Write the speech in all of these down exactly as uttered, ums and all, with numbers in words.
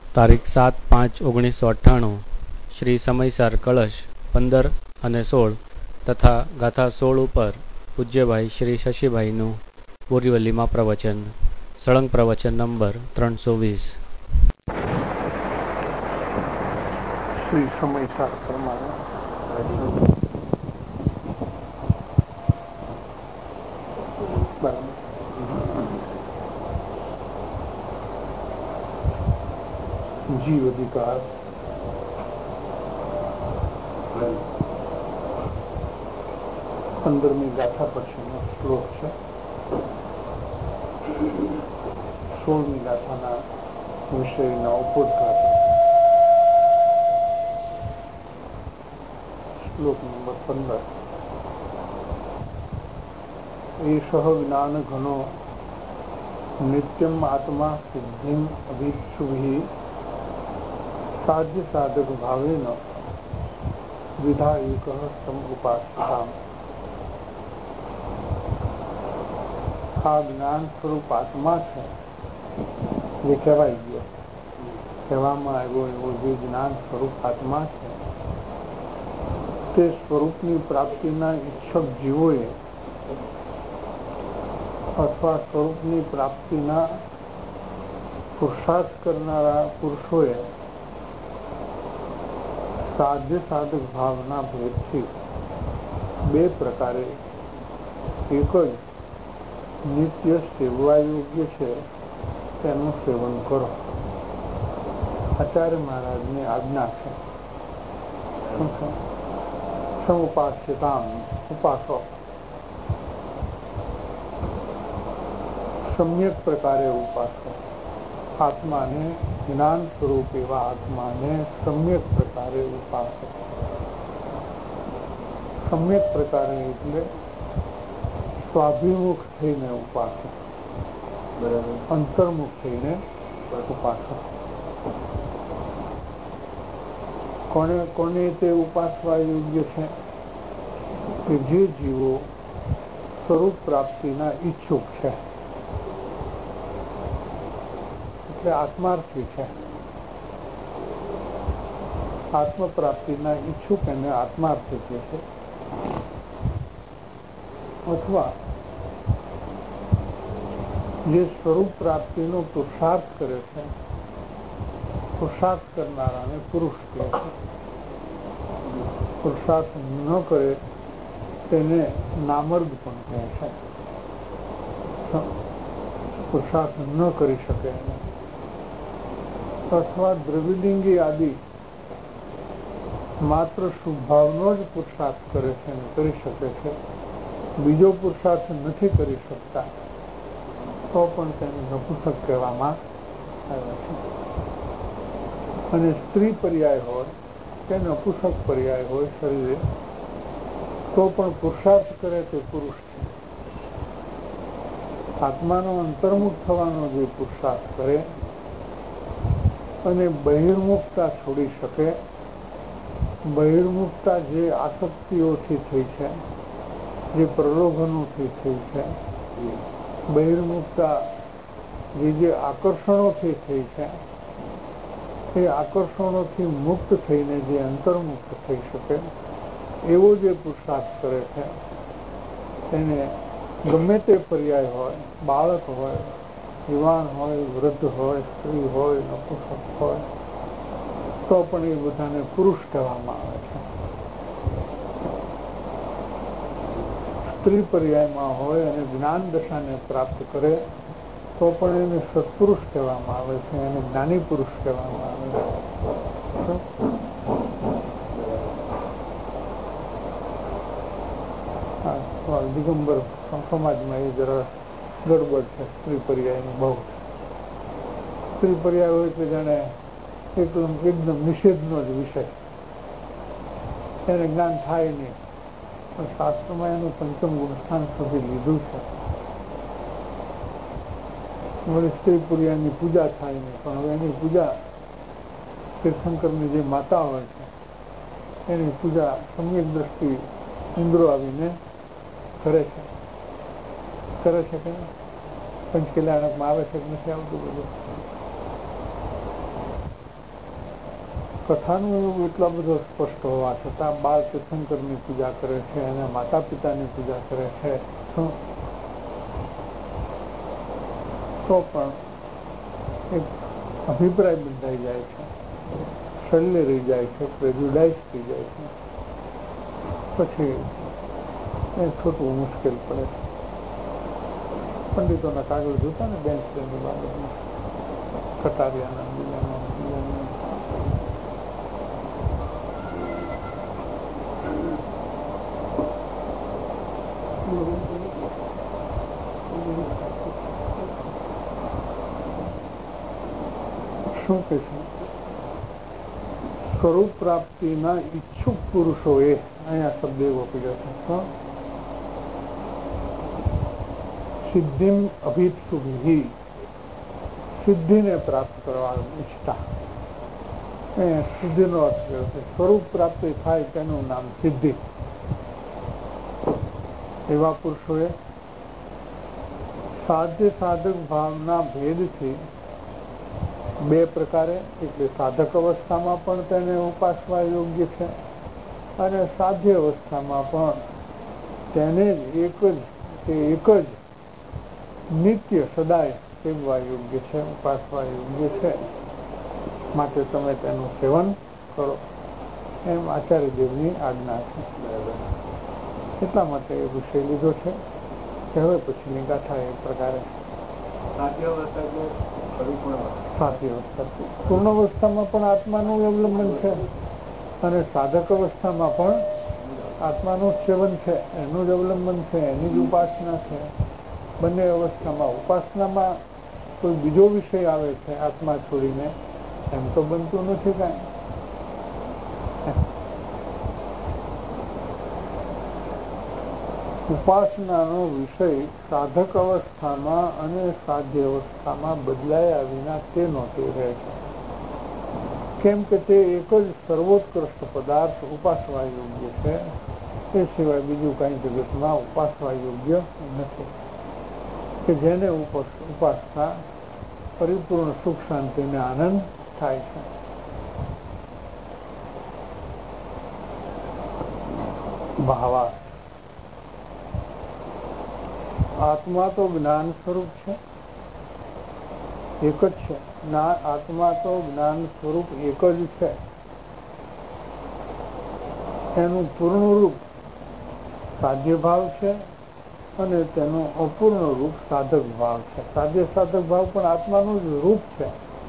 તારીખ સાત પાંચ ઓગણીસો અઠ્ઠાણું શ્રી સમયસાર કળશ પંદર અને સોળ તથા ગાથા સોળ ઉપર પૂજ્યભાઈ શ્રી શશીભાઈનું બોરીવલીમાં પ્રવચન. સળંગ પ્રવચન નંબર ત્રણસો વીસ. શ્રી સમયસાર પ્રમાણે જીવ અધિકાર પંદરમી ગાથા પછીનો શ્લોક છે. સોળમી ગાથાના વિષયના ઉपोद्घात. શ્લોક નંબર પંદર. એષઃ જ્ઞાન ઘનો નિત્યમ આત્મા સિદ્ધિમ અભિક્ષુભિ સાધ્ય સાધક ભાવેન વિધાયક સમુપાસ્યતામ. આ જ્ઞાન સ્વરૂપ આત્મા છે જે કહેવાય ગયો, કહેવામાં આવ્યો એવો જે જ્ઞાન સ્વરૂપ આત્મા છે તે સ્વરૂપની પ્રાપ્તિના ઈચ્છક જીવોએ અથવા સ્વરૂપની પ્રાપ્તિના પુરુષાર્થ કરનારા પુરુષોએ સાધ્ય સાધક ભાવના ભેદથી બે પ્રકારે એક જ નિત્ય સેવવા યોગ્ય છે તેનું સેવન કરો. આચાર્ય મહારાજની આજ્ઞા છે. સમુપાસ્યતામ, ઉપાસો. સમ્યક પ્રકારે ઉપાસો. આત્માને જ્ઞાન સ્વરૂપ એવા આત્માને સમ્યક પ્રકારે ઉપાસો. સમ્યક પ્રકારે એટલે સ્વાભિમુખ થઈને ઉપાસો, અંતર્મુખ થઈને ઉપાસો. કોને કોને તે ઉપાસવા યોગ્ય છે કે જે જીવો સ્વરૂપ પ્રાપ્તિના ઈચ્છુક છે, એટલે આત્માર્થી છે. આત્મ પ્રાપ્તિના ઈચ્છુક એને આત્માર્થી કહે છે. અથવા જે સ્વરૂપ પ્રાપ્તિનો પુરુષાર્થ કરે છે, પુરુષાર્થ કરનારાને પુરુષ કહે છે. પુરુષાર્થ ન કરે તેને નામર્દ પણ કહે છે. પુરુષાર્થ ન કરી શકે એને. અથવા દ્રવિલિંગી આદિ માત્ર શુભભાવનો જ પુરુષાર્થ કરે છે અને કરી શકે છે, બીજો પુરુષાર્થ નથી કરી શકતા, તો પણ તેને નપુંસક કહેવામાં આવે છે. અને સ્ત્રી પર્યાય હોય કે નપુંસક પર્યાય હોય શરીરે, તો પણ પુરુષાર્થ કરે તે પુરુષ છે. આત્માનો અંતર્મુખ થવાનો જે પુરુષાર્થ કરે અને બહિર્મુખતા છોડી શકે, બહિર્મુખતા જે આસક્તિઓથી થઈ છે, જે પ્રલોભનોથી થઈ છે, બહિર્મુખતા જે જે આકર્ષણોથી થઈ છે, એ આકર્ષણોથી મુક્ત થઈને જે અંતર્મુક્ત થઈ શકે એવો જે પુરુષાર્થ કરે છે એને ગમે તે પર્યાય હોય, બાળક હોય, યુવાન હોય, વૃદ્ધ હોય, સ્ત્રી હોય, નપુંસક હોય, તો પણ એ બધાને પુરુષ કહેવામાં આવે છે. સ્ત્રી પર્યાયમાં હોય અને જ્ઞાન દશાને પ્રાપ્ત કરે તો પણ એને સત્પુરુષ કહેવામાં આવે છે, એને જ્ઞાની પુરુષ કહેવામાં આવે છે. દિગંબર સમાજમાં એ જરા ગડબડ છે. સ્ત્રી પર્યાયની બહુ સ્ત્રી પર્યાય હોય તો જાણે એકદમ એકદમ નિષેધનો જ વિષય, એને જ્ઞાન થાય નહીં. પણ શાસ્ત્રમાં એનું પંચમ ગુણસ્થાન સુધી લીધું છે. સ્ત્રી પર્યાયની પૂજા થાય નહીં, પણ હવે એની પૂજા તીર્થંકરની જે માતા હોય છે એની પૂજા સમ્યક દ્રષ્ટિ ઇન્દ્રો આવીને કરે છે. કરે છે કે પંચકલ્યાણકમાં આવે છે કે નથી આવતું બધું? કથાનું એવું એટલા બધો સ્પષ્ટ હોવા છતાં બાળ તીર્થંકરની પૂજા કરે છે અને માતા પિતાની પૂજા કરે છે તો પણ એક અભિપ્રાય બંધાઈ જાય છે, શલ્ય રહી જાય છે, પ્રેજ્યુડાઇઝ થઈ જાય છે, પછી એ છૂટવું મુશ્કેલ પડે છે. પંડિતોના કાગળ જોતા ને બેન્ચ ની બાબતમાં કટારિયાના બીજાના બીજાના શું કે છે? સ્વરૂપ પ્રાપ્તિના ઈચ્છુક પુરુષોએ અહીંયા શબ્દ એવો પીડ્યો છે, સિદ્ધિમ અભિપ્સુભિ, સિદ્ધિને પ્રાપ્ત કરવા ઈચ્છતા. સિદ્ધિનો અર્થ કર્યો છે સ્વરૂપ પ્રાપ્તિ થાય તેનું નામ સિદ્ધિ. એવા પુરુષોએ સાધ્ય સાધક ભાવના ભેદથી બે પ્રકારે, એટલે સાધક અવસ્થામાં પણ તેને ઉપાસવા યોગ્ય છે અને સાધ્ય અવસ્થામાં પણ તેને જ એક જ તે એક જ નિત્ય સદાય સેવવા યોગ્ય છે, ઉપાસવા યોગ્ય છે. માટે તમે તેનું સેવન કરો એમ આચાર્ય દેવની આજ્ઞા છે. એટલા માટે એ વિષય લીધો છે કે હવે પછીની ગાથા એ પ્રકારે સાધ્ય અવસ્થા પૂર્ણ અવસ્થામાં પણ આત્માનું અવલંબન છે અને સાધક અવસ્થામાં પણ આત્માનું સેવન છે, એનું જ અવલંબન છે, એની જ ઉપાસના છે. બંને અવસ્થામાં ઉપાસનામાં કોઈ બીજો વિષય આવે છે આત્મા છોડીને એમ તો બનતું નથી કાંઈ. ઉપાસનાનો વિષય સાધક અવસ્થામાં અને સાધ્ય અવસ્થામાં બદલાયા વિના તેનો તે રહે છે. કેમ કે તે એક જ સર્વોત્કૃષ્ટ પદાર્થ ઉપાસવા યોગ્ય છે, એ સિવાય બીજું કાંઈ જગતમાં ઉપાસવા યોગ્ય નથી કે જેને ઉપાસતા પરિપૂર્ણ સુખ શાંતિને આનંદ થાય છે. ભાવા આત્મા તો જ્ઞાન સ્વરૂપ છે, એક જ છે. આત્મા તો જ્ઞાન સ્વરૂપ એક જ છે. એનું પૂર્ણ રૂપ સાધ્ય ભાવ છે અને તેનું અપૂર્ણ રૂપ સાધક ભાવ છે. સાધ્ય સાધક ભાવ પણ આત્માનું જ રૂપ છે.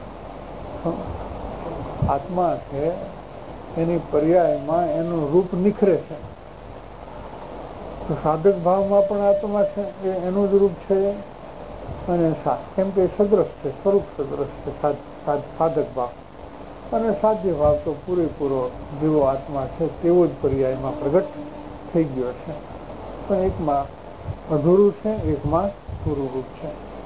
આત્મા છે એની પર્યાયમાં એનું રૂપ નિખરે છે. તો સાધક ભાવમાં પણ આત્મા છે એ એનું જ રૂપ છે અને કેમ કે સદ્રશ છે, સ્વરૂપ સદ્રશ છે સાધક ભાવ, અને સાધ્ય ભાવ તો પૂરેપૂરો જેવો આત્મા છે તેવો જ પર્યાયમાં પ્રગટ થઈ ગયો છે. પણ એકમાં અધૂરું છે, એકમાં પૂરું રૂપ છે.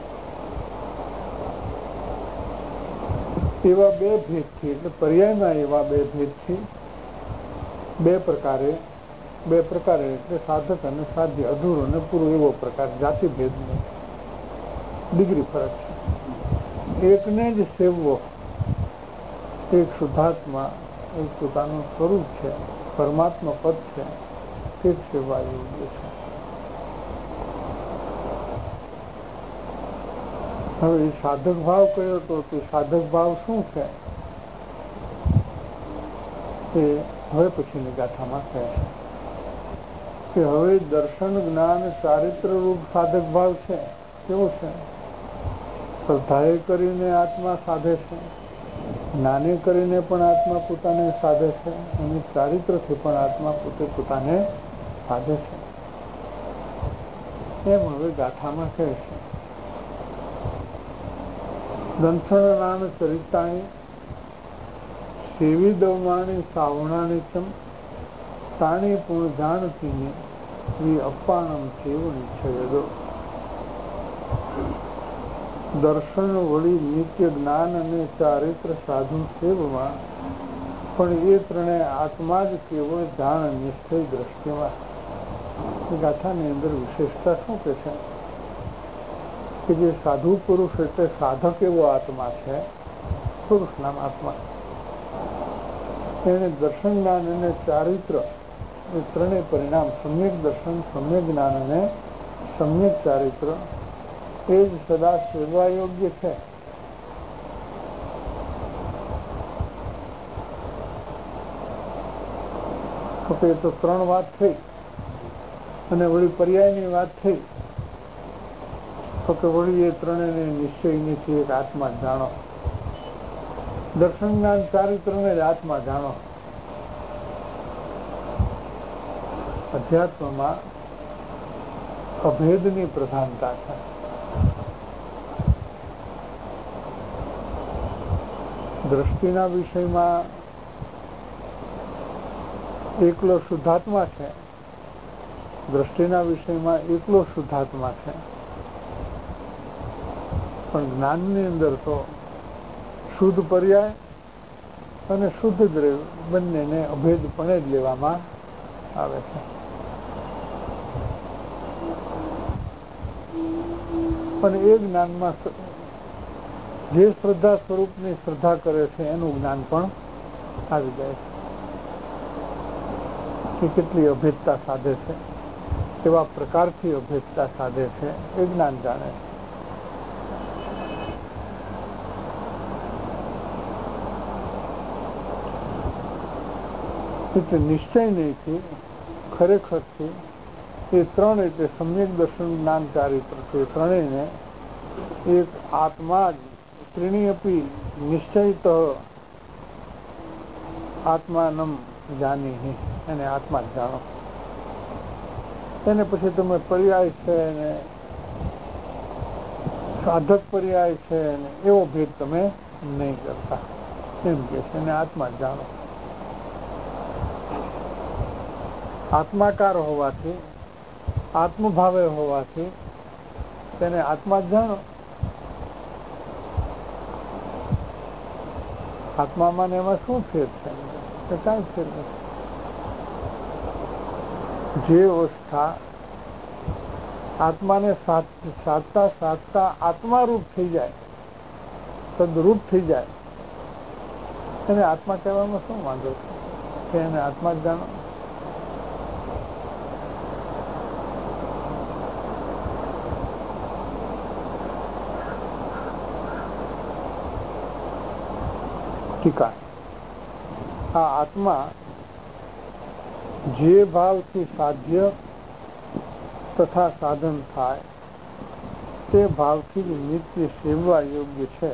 એવા બે ભેદથી, એટલે પર્યાયમાં એવા બે ભેદથી બે પ્રકારે બે પ્રકારે એટલે સાધક અને સાધ્ય, અધૂરું અને પૂરું એવો પ્રકાર જાતિ ભેદનો ડિગ્રી ફરક છે. એકને જ સેવવો, એક શુદ્ધાત્મા એક પોતાનું સ્વરૂપ છે, પરમાત્મા પદ છે, તે જ સેવા યોગ્ય છે. હવે સાધક ભાવ કયો તો તે સાધક ભાવ શું છે તે હવે પછીની ગાથામાં કહે છે કે હવે દર્શન જ્ઞાન ચારિત્ર રૂપ સાધક ભાવ છે. કેવો છે? શ્રદ્ધાએ કરીને આત્મા સાધે છે, જ્ઞાને કરીને પણ આત્મા પોતાને સાધે છે અને ચારિત્રથી પણ આત્મા પોતે પોતાને સાધે છે. એમ હવે ગાથામાં કહે છે દંથણ નાન ચરિતાણી સેવી દવમાણી સાવણાની ચમ તાણી પૂર્ણ જાણતીને એ અપાણમ સેવણી છે. દર્શન વળી નિત્ય જ્ઞાન અને ચારિત્ર સાધુ સેવમાં પણ એ ત્રણેય આત્મા જ કેવળ જાણ નિશ્ચય દ્રષ્ટિમાં. ગાથાની અંદર વિશેષતા શું કે છે કે જે સાધુ પુરુષ એટલે સાધક એવો આત્મા છે, પુરુષ નામ આત્મા, એને દર્શન જ્ઞાન અને ચારિત્ર એ ત્રણેય પરિણામ, સમ્યક દર્શન, સમ્યક જ્ઞાન અને સમ્યક ચારિત્ર એ જ સદા સેવા યોગ્ય છે. તો એ તો ત્રણ વાત થઈ અને વળી પર્યાયની વાત થઈ તો કે વળી એ ત્રણેયને નિશ્ચયની છે એક આત્મા જાણો. દર્શન જ્ઞાન ચારિત્રને જ આત્મા જાણો. અધ્યાત્મમાં અભેદની પ્રધાનતા છે. દ્રષ્ટિના વિષયમાં એકલો શુદ્ધાત્મા છે. દ્રષ્ટિના વિષયમાં એકલો શુદ્ધાત્મા છે. પણ જ્ઞાનની અંદર તો શુદ્ધ પર્યાય અને શુદ્ધ દ્રવ્ય બંનેને અભેદપણે જ લેવામાં આવે છે. પણ એ જ્ઞાનમાં જે શ્રદ્ધા સ્વરૂપની શ્રદ્ધા કરે છે એનું જ્ઞાન પણ આવી જાય છે કે કેટલી અભેદતા સાધે છે, કેવા પ્રકારથી અભેદતા સાધે છે એ જ્ઞાન જાણે છે. એટલે નિશ્ચય નહીંથી ખરેખરથી એ ત્રણ એટલે સમ્યક દર્શન જ્ઞાન ચારિત્ર છે. ત્રણેયને એક આત્મા જ ત્રીણી અપી નિશ્ચયત આત્માનમ જાની, એને આત્મા જ જાણો. એને પછી તમે પર્યાય છે ને સાધક પર્યાય છે ને એવો ભેદ તમે નહીં કરતા, એમ કે છે એને આત્મા જ જાણો. આત્માકાર હોવાથી, આત્મભાવે હોવાથી તેને આત્મા જ જાણો. આત્મામાં ને એમાં શું ફેર છે? કાંઈ ફેર નથી. જે અવસ્થા આત્માને સાધતા સાધતા આત્મારૂપ થઈ જાય, તદરૂપ થઈ જાય, એને આત્મા કહેવામાં શું વાંધો છે કે એને આત્મા જ જાણો. ટીકા. આ આત્મા જે ભાવથી સાધ્ય તથા સાધન થાય તે ભાવથી જ નિત્ય સેવવા યોગ્ય છે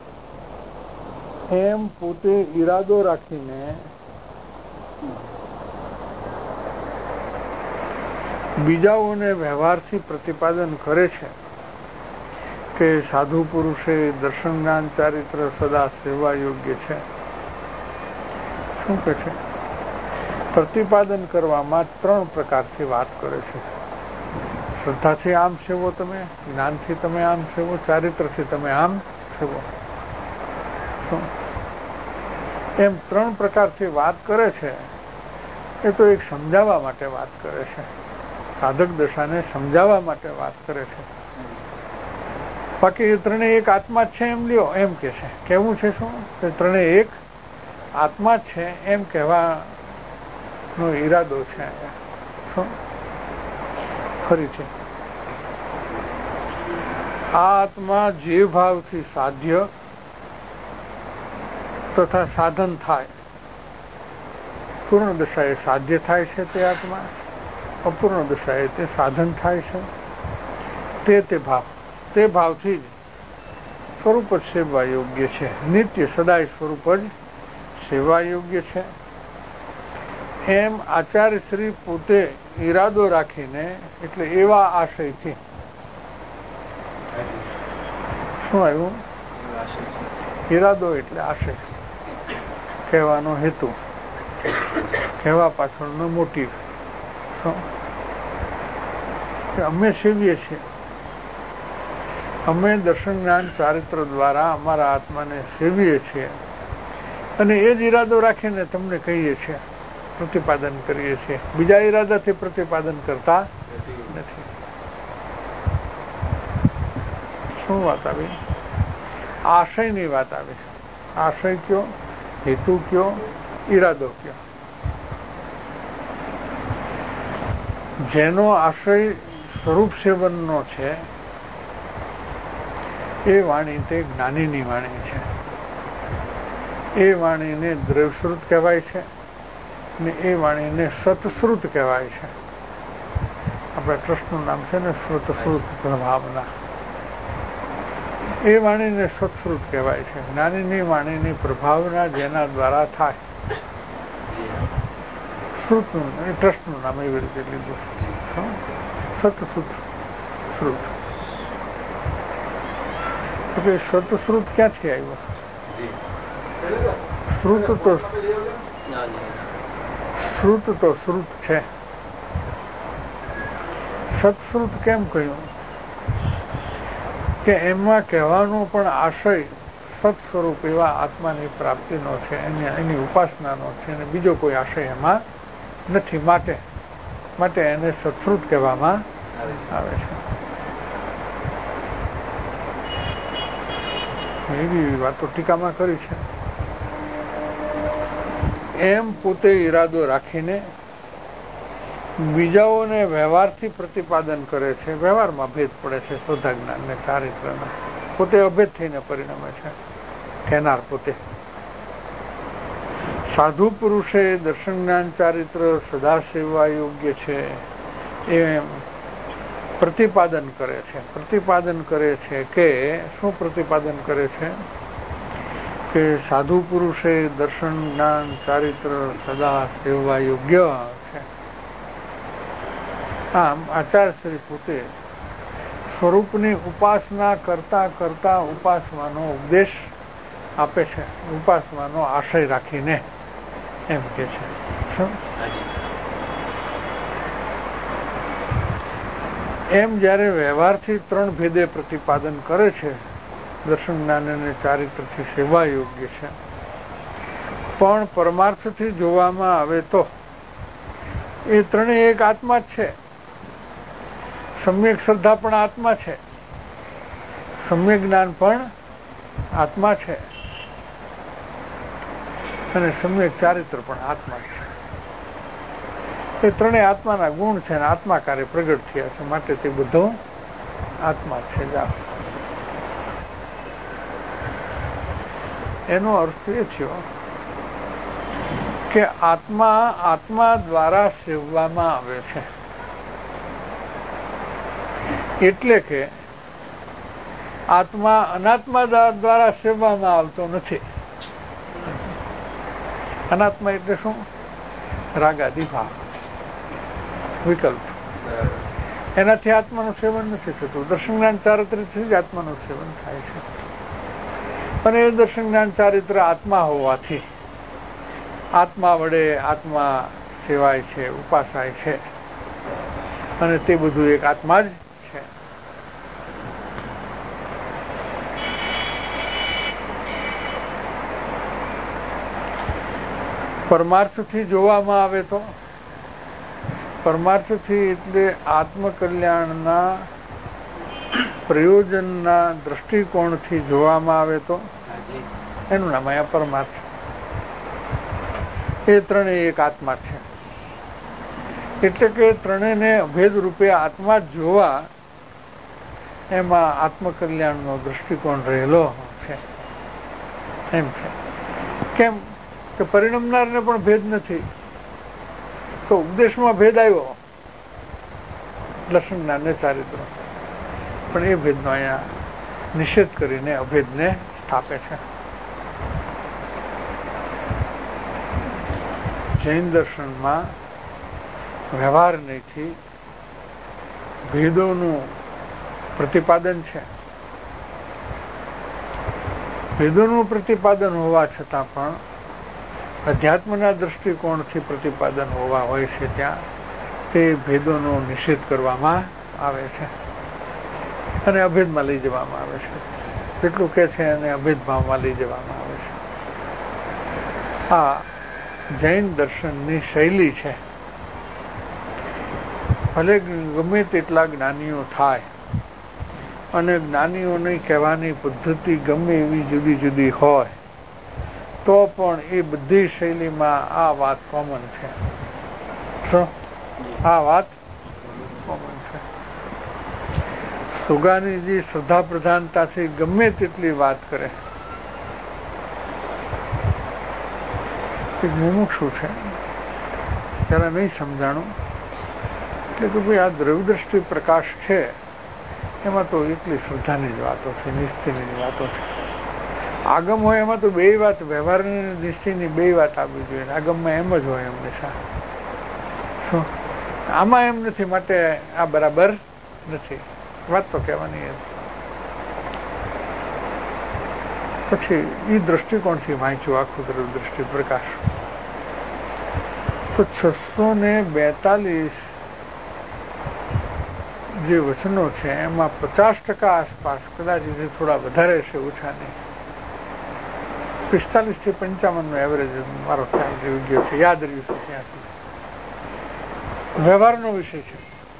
એમ પોતે ઈરાદો રાખીને બીજાઓને વ્યવહારથી પ્રતિપાદન કરે છે કે સાધુ પુરુષે દર્શન જ્ઞાન ચારિત્ર સદા સેવા યોગ્ય છે. શું કે છે? પ્રતિપાદન કરવામાં ત્રણ પ્રકારથી વાત કરે છે. શ્રદ્ધાથી આમ સેવો તમે, જ્ઞાનથી તમે આમ સેવો, ચારિત્રથી તમે આમ સેવો. એમ ત્રણ પ્રકારથી વાત કરે છે. એ તો એક સમજાવવા માટે વાત કરે છે, સાધક દશાને સમજાવવા માટે વાત કરે છે. બાકી એ ત્રણેય એક આત્મા જ છે એમ લ્યો, એમ કે છે. કેવું છે શું? એ ત્રણેય એક આત્મા જ છે એમ કહેવાનો ઈરાદો છે. શું ફરી છે? આ આત્મા જે ભાવથી સાધ્ય તથા સાધન થાય, પૂર્ણ દશાએ સાધ્ય થાય છે તે આત્મા, અપૂર્ણ દશાએ તે સાધન થાય છે. તે તે ભાવ તે ભાવથી જ સ્વરૂપ જ સેવા યોગ્ય છે. નિત્ય સદાય સ્વરૂપ જ સેવા યોગ્ય છે એમ આચાર્ય શ્રી પોતે ઈરાદો રાખીને, એટલે એવા આશયથી. શું આવ્યું? ઈરાદો એટલે આશય, કહેવાનો હેતુ, કહેવા પાછળનો મોટિવ. અમે સેવીએ છીએ, અમે દર્શન જ્ઞાન ચારિત્ર દ્વારા અમારા આત્માને સેવીએ છીએ અને એ જ ઈરાદો રાખીને તમને કહીએ છીએ, પ્રતિપાદન કરીએ છીએ. બીજા ઈરાદાથી પ્રતિપાદન કરતા નથી. શું વાત આવી? આશયની વાત આવી. આશય કયો, હેતુ કયો, ઈરાદો કયો. જેનો આશય સ્વરૂપ સેવનનો છે એ વાણી તે જ્ઞાનીની વાણી છે. એ વાણીને દ્રવ્યશ્રુત કહેવાય છે ને એ વાણીને સતશ્રુત કહેવાય છે. આપણે ટ્રસ્ટનું નામ છે ને શ્રુતશ્રુત પ્રભાવના. એ વાણીને સતશ્રુત કહેવાય છે. જ્ઞાનીની વાણીની પ્રભાવના જેના દ્વારા થાય. શ્રુતનું ટ્રસ્ટનું નામ એવી રીતે લીધું. સતશ્રુત શ્રુત. તો કે સતશ્રુત ક્યાંથી આવ્યો? શ્રુત તો શ્રુત તો શ્રુત છે. સતશ્રુત કેમ કહ્યું? કે એમાં કહેવાનો પણ આશય સત સ્વરૂપ એવા આત્માની પ્રાપ્તિનો છે, એની એની ઉપાસનાનો છે, અને બીજો કોઈ આશય એમાં નથી. માટે માટે એને સતશ્રુત કહેવામાં આવે છે. એવી વાતો ટીકામાં કરી છે. એમ પોતે ઈરાદો રાખીને બીજાઓને વ્યવહારથી પ્રતિપાદન કરે છે. વ્યવહારમાં ભેદ પડે છે શ્રદ્ધા જ્ઞાન ને ચારિત્રના. પોતે અભેદ થઈને પરિણમે છે કહેનાર પોતે. સાધુ પુરુષે દર્શન જ્ઞાન ચારિત્ર સદા સેવા યોગ્ય છે એમ પ્રતિપાદન કરે છે. પ્રતિપાદન કરે છે કે શું પ્રતિપાદન કરે છે? કે સાધુ પુરુષે દર્શન જ્ઞાન ચારિત્ર સદા સેવા યોગ્ય છે. આમ આચાર્યશ્રી પોતે સ્વરૂપની ઉપાસના કરતા કરતા ઉપાસવાનો ઉપદેશ આપે છે. ઉપાસવાનો આશય રાખીને એમ કે છે. એમ જયારે વ્યવહારથી ત્રણ ભેદે પ્રતિપાદન કરે છે, દર્શન જ્ઞાન અને ચારિત્રથી સેવા યોગ્ય છે, પણ પરમાર્થથી જોવામાં આવે તો એ ત્રણેય એક આત્મા જ છે. સમ્યક શ્રદ્ધા પણ આત્મા છે, સમ્યક જ્ઞાન પણ આત્મા છે, અને સમ્યક ચારિત્ર પણ આત્મા છે. એ ત્રણેય આત્માના ગુણ છે અને આત્માકારે પ્રગટ થયા છે, માટે તે બધો આત્મા છે. એનો અર્થ એ થયો કે આત્મા આત્મા દ્વારા સેવવામાં આવે છે. એટલે કે આત્મા અનાત્મા દ્વારા સેવવામાં આવતો નથી. અનાત્મા એટલે શું? રાગાદી ભાવ, વિકલ્પ. એનાથી આત્માનું સેવન નથી થતું. દર્શન જ્ઞાન ચારિત્રથી જ આત્માનું સેવન થાય છે. અને એ દર્શન જ્ઞાન ચારિત્ર આત્મા હોવાથી આત્મા વડે આત્મા સેવાય છે, ઉપાસાય છે, અને તે બધું એક આત્મા જ છે. પરમાર્થથી જોવામાં આવે તો, પરમાર્થથી એટલે આત્મકલ્યાણના પ્રયોજનના દ્રષ્ટિકોણથી જોવામાં આવે તો એનું નામ અહીંયા પરમાર્થ. એ ત્રણેય એક આત્મા છે. એટલે કે ત્રણેયને અભેદ રૂપે આત્મા જ જોવા, એમાં આત્મકલ્યાણનો દ્રષ્ટિકોણ રહેલો છે. એમ છે. કેમ કે પરિણમનારને પણ ભેદ નથી, તો ઉપદેશમાં ભેદ આવ્યો દર્શન જ્ઞાન ને ચારિત્ર, પણ એ ભેદનો અહીંયા નિષેધ કરીને અભેદને સ્થાપે છે. જૈન દર્શનમાં વ્યવહાર નહીંથી ભેદોનું પ્રતિપાદન છે. ભેદોનું પ્રતિપાદન હોવા છતાં પણ અધ્યાત્મના દ્રષ્ટિકોણથી પ્રતિપાદન હોવા હોય છે, ત્યાં તે ભેદોનો નિષેધ કરવામાં આવે છે અને અભેદમાં લઈ જવામાં આવે છે. જેટલું કે છે એને અભેદ ભાવમાં લઈ જવામાં આવે છે. આ જૈન દર્શનની શૈલી છે. ભલે ગમે તેટલા જ્ઞાનીઓ થાય અને જ્ઞાનીઓની કહેવાની પદ્ધતિ ગમે એવી જુદી જુદી હોય, તો પણ એ બધી શૈલીમાં આ વાત કોમન છે. શું આ વાત કોમન છે? સુગાનીજી શ્રદ્ધા પ્રધાનતાથી ગમે તેટલી વાત કરે, મુમુક્ષુ છે ત્યારે નહીં સમજાણું કે ભાઈ આ દ્રવ્યદ્રષ્ટિ પ્રકાશ છે એમાં તો એટલી શ્રદ્ધાની જ વાતો છે, નિશ્ચયની જ વાતો છે. આગમ હોય એમાં તો બે વાત, વ્યવહારની નિશ્ચયની બે વાત આવવી જોઈએ. આગમમાં એમ જ હોય હંમેશા. શું આમાં એમ નથી, માટે આ બરાબર નથી. વાત તો કહેવાની એમ. પછી એ દ્રષ્ટિકોણથી વાંચ્યું આખું દ્રષ્ટિ પ્રકાશ. તો છસો ને બેતાલીસ જે વચનો છે એમાં પચાસ ટકા આસપાસ, કદાચ થોડા વધારે છે, ઓછા નહીં, પિસ્તાલીસ થી પંચાવન નો એવરેજ મારો ખ્યાલ રહી ગયો છે, યાદ રહ્યું છે ત્યાં સુધી. વ્યવહારનો વિષય છે.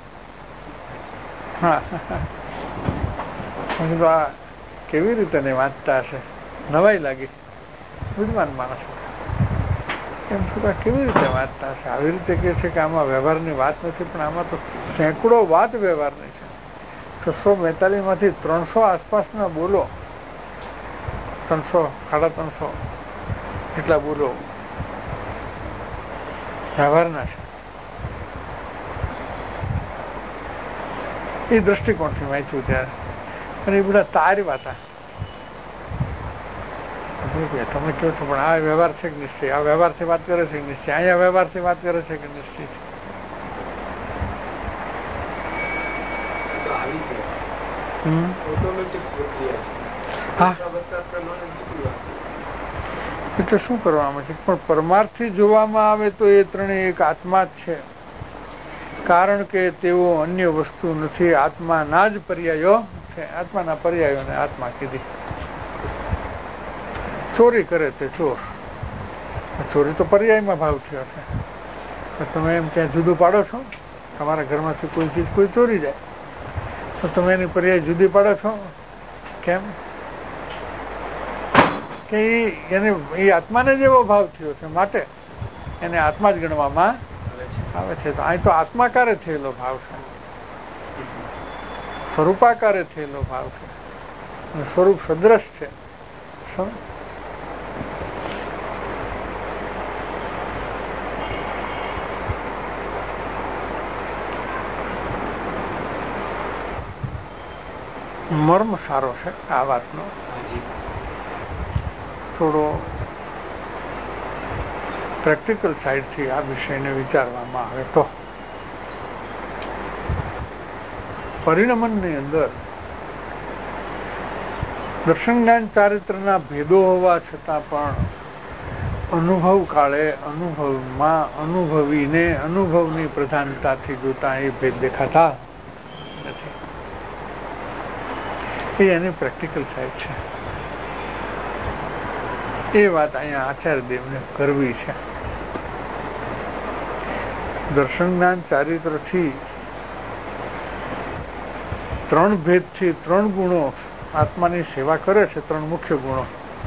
હા, આ કેવી રીતે ને વાંચતા હશે, નવાઈ લાગી. વિદ્વાન માણસ એમ છતાં કેવી રીતે વાંચતા હશે? આવી રીતે કે છે કે આમાં વ્યવહારની વાત નથી, પણ આમાં તો સેંકડો વાત વ્યવહારની છે. છસો બેતાલીસ માંથી ત્રણસો આસપાસના બોલો, ત્રણસો સાડા ત્રણસો એટલા બોલો વ્યવહારના છે. એ દ્રષ્ટિકોણથી વાંચ્યું ત્યારે. અને એ બધા તારી વાતા તમે કહો છો, પણ આ વ્યવહાર છે કે નિશ્ચય? આ વ્યવહારથી વાત કરે છે કે નિશ્ચય? અહીંયા વ્યવહારથી વાત કરે છે કે નિશ્ચય? હા, એટલે શું કરવામાં છે? પણ પરમાર્થથી જોવામાં આવે તો એ ત્રણેય એક આત્મા જ છે, કારણ કે તેઓ અન્ય વસ્તુ નથી, આત્માના જ પર્યાયો છે. આત્માના પર્યાયોને આત્મા કીધી. ચોરી કરે તે ચોર, ચોરી તો પર્યાયમાં ભાવ થયો છે. તમે એમ ક્યાં જુદું પાડો છો? તમારા ઘરમાંથી કોઈ ચીજ કોઈ ચોરી જાય તો તમે એની પર્યાય જુદી પાડો છો. કેમ કે એને એ આત્માને જ એવો ભાવ થયો છે, માટે એને આત્મા જ ગણવામાં આવે છે. તો અહીં તો આત્માકારે થયેલો ભાવ છે, સ્વરૂપાકારે થયેલો ભાવ છે, અને સ્વરૂપ સદ્રશ છે. મર્મ સારો છે આ વાતનો. થોડો પ્રેક્ટિકલ સાઈડથી આ વિષયને વિચારવામાં આવે તો પરિણમનની અંદર દર્શન જ્ઞાન ચારિત્રના ભેદો હોવા છતાં પણ અનુભવ કાળે અનુભવમાં અનુભવીને અનુભવની પ્રધાનતાથી જોતા એ ભેદ દેખાતા નથી. એ એની પ્રેક્ટિકલ સાઈડ છે. એ વાત અહીંયા આચાર્યદેવને કરવી છે. દર્શન જ્ઞાન ચારિત્રથી ત્રણ ભેદથી ત્રણ ગુણો આત્માની સેવા કરે છે. ત્રણ મુખ્ય ગુણો.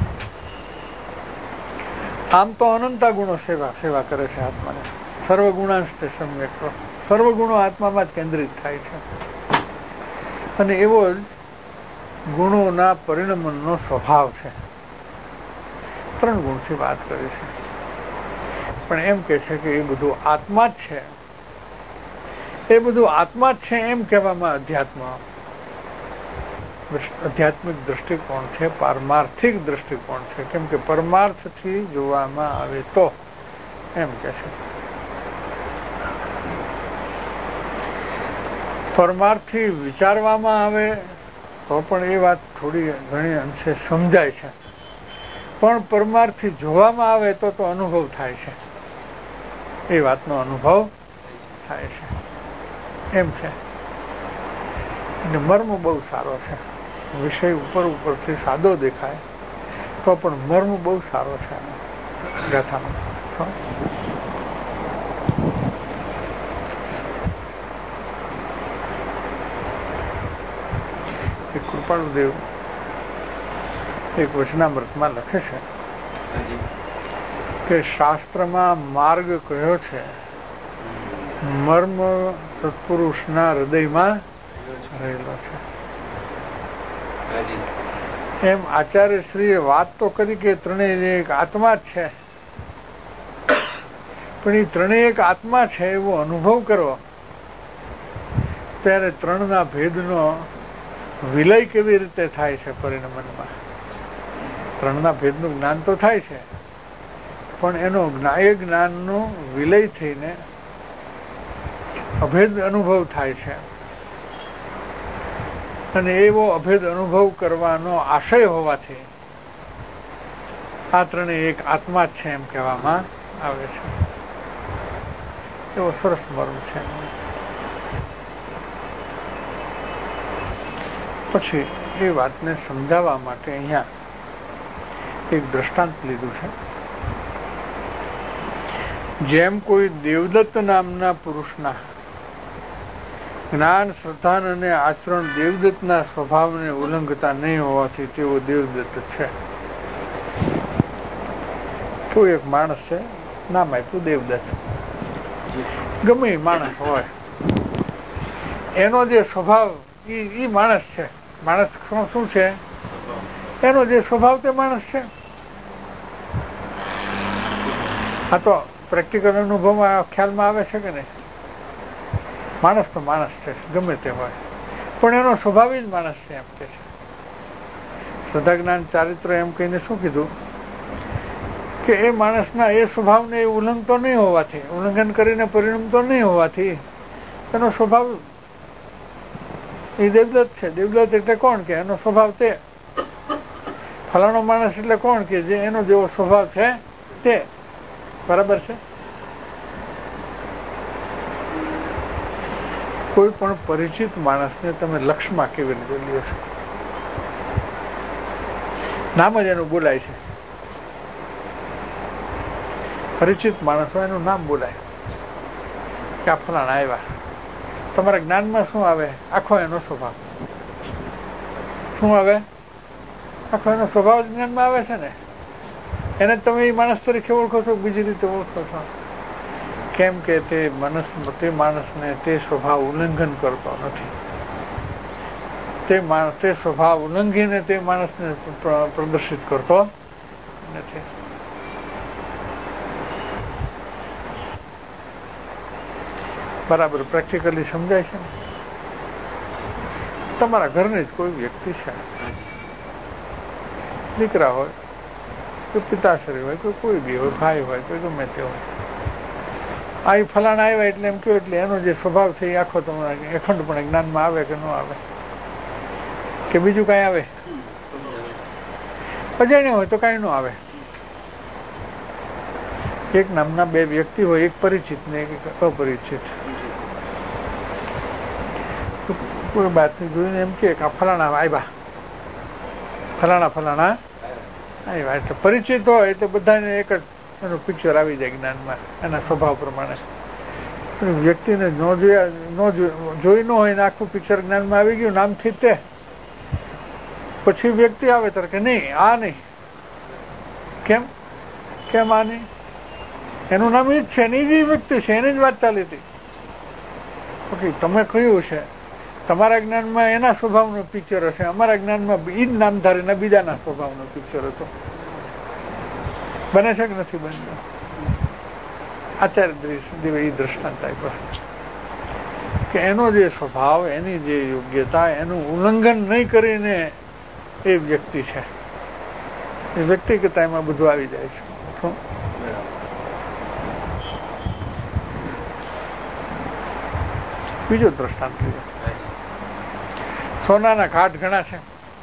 આમ તો અનંતા ગુણો સેવા સેવા કરે છે આત્માને. સર્વગુણાંશ તે સમ્યક, સર્વગુણો આત્મામાં જ કેન્દ્રિત થાય છે. અને એવો જ ગુણોના પરિણમનનો સ્વભાવ છે. ત્રણ ગુણથી વાત કરે છે, પણ એમ કે છે કે એ બધું આત્મા જ છે. એ બધું આત્મા જ છે એમ કહેવામાં અધ્યાત્મ આધ્યાત્મિક દ્રષ્ટિકોણ છે, પારમાર્થિક દ્રષ્ટિકોણ છે. કેમ કે પરમાર્થથી જોવામાં આવે તો એમ કે છે. પરમાર્થથી વિચારવામાં આવે તો પણ એ વાત થોડી ઘણી અંશે સમજાય છે, પણ પરમાર્થથી જોવામાં આવે તો તો અનુભવ થાય છે. એ વાતનો અનુભવ થાય છે એમ છે. અને મર્મ બહુ સારો છે. વિષય ઉપર ઉપરથી સાદો દેખાય તો પણ મર્મ બહુ સારો છે ગાથામાં. કૃપાળુદેવ એક વચનામૃતમાં લખે છે કે શાસ્ત્રમાં માર્ગ કયો છે, મર્મ સત્પુરુષના હૃદયમાં રહેલો છે. એમ આચાર્ય શ્રીએ વાત તો કરી કે ત્રણેય એક આત્મા જ છે, પણ એ ત્રણેય એક આત્મા છે એવો અનુભવ કરો ત્યારે ત્રણના ભેદનો વિલય કેવી રીતે થાય છે પરિણમનમાં. ત્રણના ભેદનું જ્ઞાન તો થાય છે, પણ એનો એ જ્ઞાનનો વિલય થઈને અભેદ અનુભવ થાય છે. અને એવો અભેદ અનુભવ કરવાનો આશય હોવાથી આ ત્રણેય એક આત્મા જ છે એમ કહેવામાં આવે છે. એવો સરસ મર્મ છે. પછી એ વાતને સમજાવવા માટે અહીંયા એક દ્રષ્ટાંત લીધું છે. જેમ કોઈ દેવદત્ત નામના પુરુષના જ્ઞાન, શ્રદ્ધા અને આચરણ દેવદત્તના સ્વભાવને ઉલ્લંઘતા નહીં હોવાથી તેઓ દેવદત્ત છે. કોઈ એક માણસ છે, નામ આપ્યું દેવદત્ત. ગમે એ માણસ હોય, એનો જે સ્વભાવ એ માણસ છે. માણસ શું છે? એનો જે સ્વભાવ તે માણસ છે. આ તો પ્રેક્ટિકલ અનુભવમાં ખ્યાલમાં આવે છે કે નહીં? માણસ તો માણસ છે, ગમે તે હોય, પણ એનો સ્વભાવ જ માણસ છે એમ કે છે. શ્રદ્ધા, જ્ઞાન, ચારિત્ર એમ કહીને શું કીધું કે એ માણસના એ સ્વભાવને એ ઉલ્લંઘતો નહીં હોવાથી, ઉલ્લંઘન કરીને પરિણમતો નહીં હોવાથી એનો સ્વભાવ એ દેવદત્ત છે. દેવદત્ત એટલે કોણ? કે એનો સ્વભાવ તે. ફલાણો માણસ એટલે કોણ? કે જે એનો જેવો સ્વભાવ છે તે. બરાબર છે? કોઈ પણ પરિચિત માણસને તમે લક્ષમાં કેવી રીતે લ્યો છો? નામ જ એનું બોલાય છે. પરિચિત માણસ હોય એનું નામ બોલાય કે આ ફલાણા આવ્યા. તમારા જ્ઞાનમાં શું આવે? આખો એનો સ્વભાવ. શું આવે? આખો એનો સ્વભાવ જ્ઞાનમાં આવે છે ને. એને તમે એ માણસ તરીકે ઓળખો છો, બીજી રીતે ઓળખો છો. કેમ કે તે માણસ તે માણસને તે સ્વભાવ ઉલ્લંઘન કરતો નથી. તે માણસ તે સ્વભાવ ઉલ્લંઘીને તે માણસને પ્રદર્શિત કરતો નથી. બરાબર પ્રેક્ટિકલી સમજાય છે? તમારા ઘરની જ કોઈ વ્યક્તિ છે, દીકરા હોય કે પિતાશ્રી હોય કે કોઈ બી હોય, ભાઈ હોય કે ગમે તે હોય, આ ફલાણા આવ્યા એટલે એમ કહ્યું એટલે એનો જે સ્વભાવ છે એ આખો તમારા અખંડપણે જ્ઞાનમાં આવે કે ન આવે? કે બીજું કઈ આવે? અજાણ્યો હોય તો કઈ ન આવે. એક નામના બે વ્યક્તિ હોય, એક પરિચિત ને એક અપરિચિત. કોઈ બાતમી જોઈને એમ કે ફલાણા આવ્યા, ફલાણા ફલાણા આવ્યા. એટલે પરિચિત હોય એટલે બધાને એક જ એનું પિક્ચર આવી જાય જ્ઞાનમાં એના સ્વભાવ પ્રમાણે. વ્યક્તિને ન જોયા ન જોઈ ન હોય ને આખું પિક્ચર જ્ઞાનમાં આવી ગયું નામથી તે, પછી વ્યક્તિ આવે ત્યારે કે નહીં આ નહીં. કેમ કેમ આ નહીં? એનું નામ એ જ છે ને, એ જ વ્યક્તિ છે, એની જ વાત ચાલી હતી. ઓકે, તમે કહ્યું છે તમારા જ્ઞાનમાં એના સ્વભાવનો પિક્ચર હશે, અમારા જ્ઞાનમાં એ જ નામધારીના બીજાના સ્વભાવનો પિક્ચર હતો. બને છે કે નથી બનતો? આચાર્ય દેવે એ દ્રષ્ટાંત આપ્યો કે એનો જે સ્વભાવ, એની જે યોગ્યતા, એનું ઉલ્લંઘન નહીં કરીને એ વ્યક્તિ છે. એ વ્યક્તિગત એમાં બધું આવી જાય છે. શું બીજો દ્રષ્ટાંત લીધો. સોનાના ઘાટ ઘણા છે.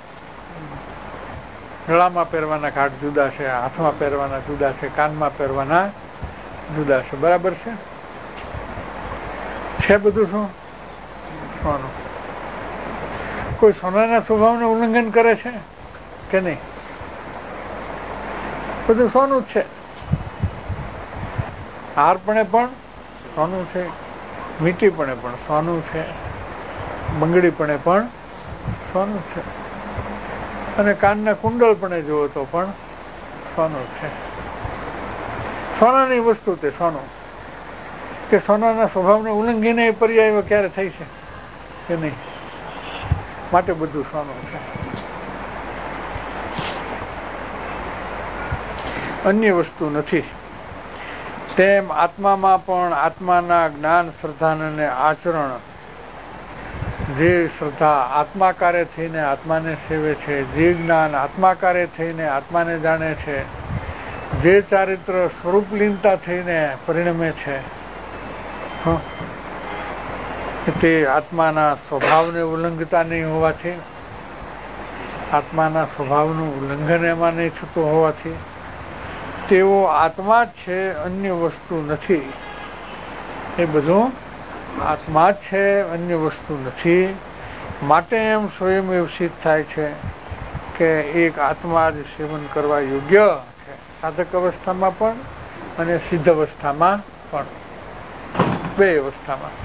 ગળામાં પહેરવાના ઘાટ જુદા છે, હાથમાં પહેરવાના જુદા છે, કાનમાં પહેરવાના જુદા છે. બરાબર છે? છે બધું શું? સોનું. કોઈ સોનાના સ્વભાવને ઉલ્લંઘન કરે છે કે નહીં? બધું સોનું જ છે. હારપણે પણ સોનું છે, મીઠીપણે પણ સોનું છે, બંગડીપણે પણ સોનું છે, અને કાનના કુંડળપણે જુઓ તો પણ સોનું છે. સોનાની વસ્તુ તે સોનું, કે સોનાના સ્વભાવને ઉલ્લંઘીને એ પર્યાય ક્યારે થઈ છે કે નહીં? માટે બધું સોનું છે. અન્ય વસ્તુ નથી. તેમ આત્મામાં પણ આત્માના જ્ઞાન, શ્રદ્ધા અને આચરણ, જે શ્રદ્ધા આત્માકારે થઈને આત્માને સેવે છે, જે જ્ઞાન આત્માકારે થઈને આત્માને જાણે છે, જે ચારિત્ર સ્વરૂપલીનતા થઈને પરિણમે છે, તે આત્માના સ્વભાવને ઉલ્લંઘતા નહીં હોવાથી, આત્માના સ્વભાવનું ઉલ્લંઘન એમાં નહીં થતું હોવાથી તેઓ આત્મા જ છે, અન્ય વસ્તુ નથી. એ બધું આત્મા જ છે, અન્ય વસ્તુ નથી. માટે એમ સ્વયં સિદ્ધ થાય છે કે એક આત્મા જ સેવન કરવા યોગ્ય છે, સાધક અવસ્થામાં પણ અને સિદ્ધ અવસ્થામાં પણ, બે અવસ્થામાં.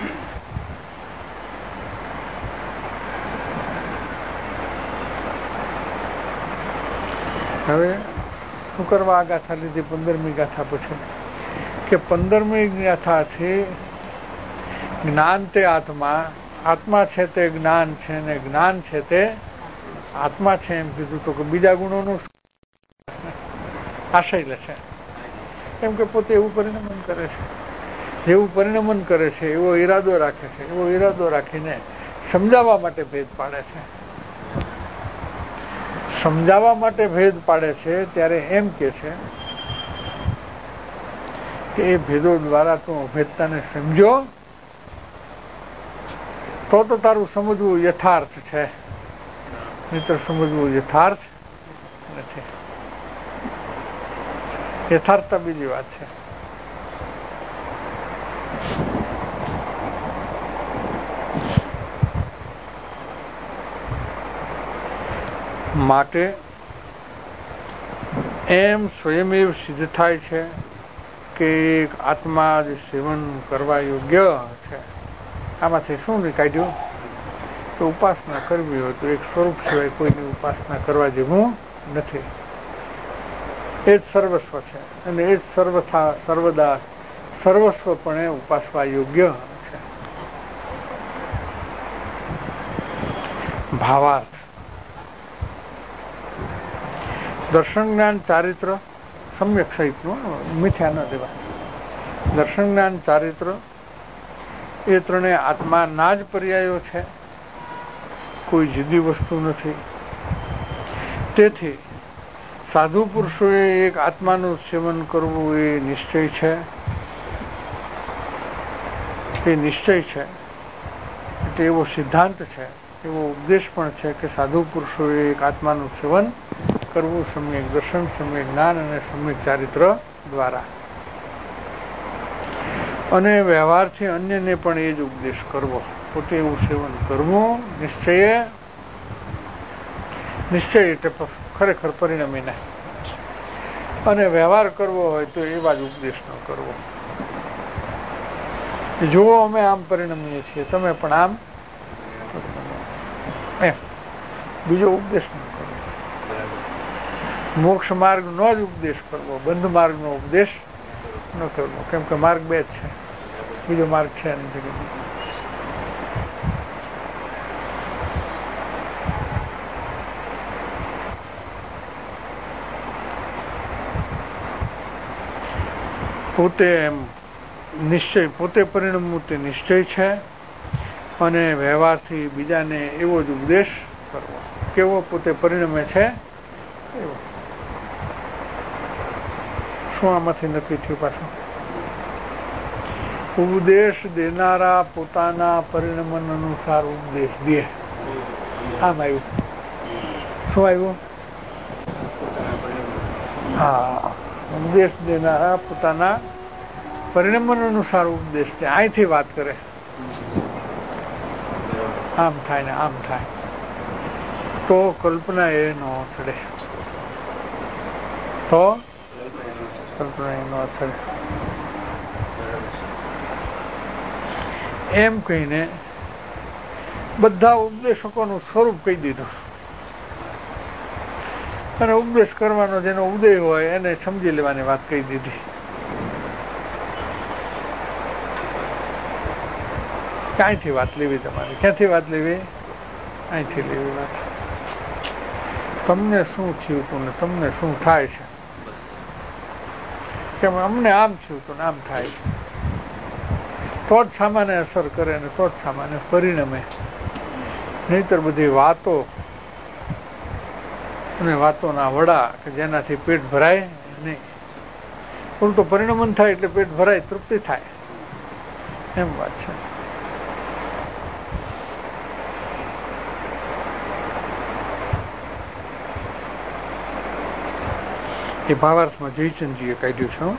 હવે શું કરવા આ ગાથા લીધી પંદરમી ગાથા પછી? કે પંદરમી ગાથાથી જ્ઞાન તે આત્મા, આત્મા છે તે જ્ઞાન છે, ને જ્ઞાન છે તે આત્મા છે એમ કીધું. તો કે બીજા ગુણોનું આશય લે છે, કેમ કે પોતે એવું પરિણમન કરે છે, જેવું પરિણમન કરે છે એવો ઈરાદો રાખે છે, એવો ઈરાદો રાખીને સમજાવવા માટે ભેદ પાડે છે. સમજાવવા માટે ભેદ પાડે છે ત્યારે એમ કે છે કે એ ભેદો દ્વારા તું અભેદતાને સમજો તો તો તારું સમજવું યથાર્થ છે, નહીંતર સમજવું યથાર્થ નથી. યથાર્થતા બીજી વાત છે. માટે એમ સ્વયમેવ સિદ્ધ થાય છે કે એક આત્મા જ સેવન કરવા યોગ્ય છે. આમાંથી શું નીકાળ્યું? તો ઉપાસના કરવી હોય તો એક સ્વરૂપ સિવાય કોઈની ઉપાસના કરવા જેવું નથી. એ જ સર્વસ્વ છે અને એ જ સર્વથા સર્વદા સર્વસ્વપણે ઉપાસવા યોગ્ય છે. ભાવાર્થ: દર્શન જ્ઞાન ચારિત્ર સમ્યક સહિતનું, મિથ્યા ન દેવા. દર્શન જ્ઞાન ચારિત્ર એ ત્રણેય આત્માના જ પર્યાયો છે, કોઈ જુદી વસ્તુ નથી. તેથી સાધુ પુરુષોએ એક આત્માનું સેવન કરવું એ નિશ્ચય છે, એ નિશ્ચય છે એટલે એવો સિદ્ધાંત છે, એવો ઉપદેશ પણ છે કે સાધુ પુરુષોએ એક આત્માનું સેવન કરવું સમ્યક દર્શન, સમ્યક જ્ઞાન અને સમ્યક ચારિત્ર દ્વારા. અને વ્યવહારથી અન્યને પણ એ જ ઉપદેશ કરવો, પોતે એવું સેવન કરવું નિશ્ચયે. નિશ્ચય એટલે ખરેખર પરિણમીને. અને વ્યવહાર કરવો હોય તો એવા જ ઉપદેશ ન કરવો. જુઓ અમે આમ પરિણમીએ છીએ, તમે પણ આમ, એમ બીજો ઉપદેશ ન કરવો. મોક્ષ માર્ગ નો જ ઉપદેશ કરવો, બંધ માર્ગ નો ઉપદેશ ન કરવો, કેમ કે માર્ગ બે જ છે, બીજો માર્ગ છે નથી. પોતે એમ નિશ્ચય, પોતે પરિણમવું તે નિશ્ચય છે અને વ્યવહારથી બીજાને એવો જ ઉપદેશ કરવો, કેવો પોતે પરિણમે છે એવો. શું આમાંથી નક્કી થયું પાછું? ઉપદેશ દેનારા પોતાના પરિણમન અનુસાર ઉપદેશ દે. આમ આવ્યું. શું આવ્યું? હા, ઉપદેશ દેનારા પોતાના પરિણમન અનુસાર ઉપદેશ દે. અહીંથી વાત કરે, આમ થાય ને આમ થાય તો કલ્પના એ ન ચડે, તો કલ્પના એ ન ચડે. એમ કહીને બધા ઉપદેશકોનું સ્વરૂપ કહી દીધું. અને ઉપદેશ કરવાનો જેનો ઉદય હોય એને સમજી લેવાની વાત કહી દીધી. ક્યાંયથી વાત લેવી તમારે? ક્યાંથી વાત લેવી? અહીંથી લેવી વાત. તમને શું થયું હતું ને તમને શું થાય છે? કે અમને આમ થયું હતું ને આમ થાય છે, તો જ સામાન્ય અસર કરે ને તો જ સામાન્ય પરિણમે. નહીતર બધી વાતો અને વાતોના વડા કે જેનાથી પેટ ભરાય નહીં. ઉલટું પરિણમન થાય એટલે પેટ ભરાય, તૃપ્તિ થાય, એમ વાત છે. એ ભાવાર્થમાં જયચંદજીએ કાઢ્યું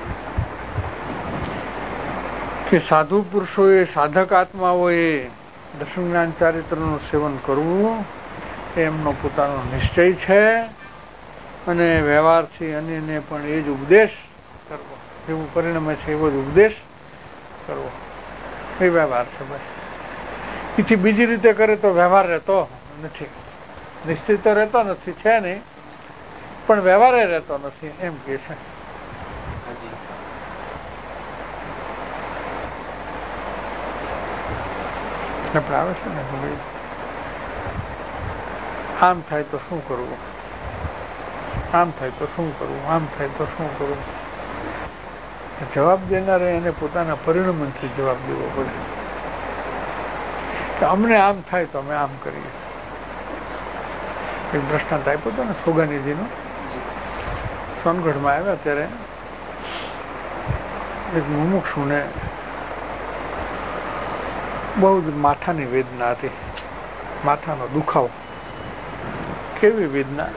છે કે સાધુ પુરુષોએ, સાધક આત્માઓએ દર્શન જ્ઞાન ચારિત્રનું સેવન કરવું એ એમનો પોતાનો નિશ્ચય છે, અને વ્યવહારથી અન્યને પણ એ જ ઉપદેશ કરવો, જેવું પરિણમે છે એવો જ ઉપદેશ કરવો, એ વ્યવહાર છે. બસ એથી બીજી રીતે કરે તો વ્યવહાર રહેતો નથી. નિશ્ચય તો રહેતો નથી, છે નહીં, પણ વ્યવહારે રહેતો નથી, એમ કે છે. આપણે આવે છે ને, આમ થાય તો શું કરવું, આમ થાય તો શું કરવું, આમ થાય તો શું કરવું. જવાબ દેનારે એને પોતાના પરિણમનથી જવાબ દેવો પડે કે અમને આમ થાય તો અમે આમ કરીએ. એક દ્રષ્ટાંત આપ્યો હતો ને સોગાનીજીનો. સોનગઢમાં આવ્યા ત્યારે એક મુમુક્ષુને બહુ જ માથાની વેદના હતી, માથાનો દુખાવો. કેવી વેદના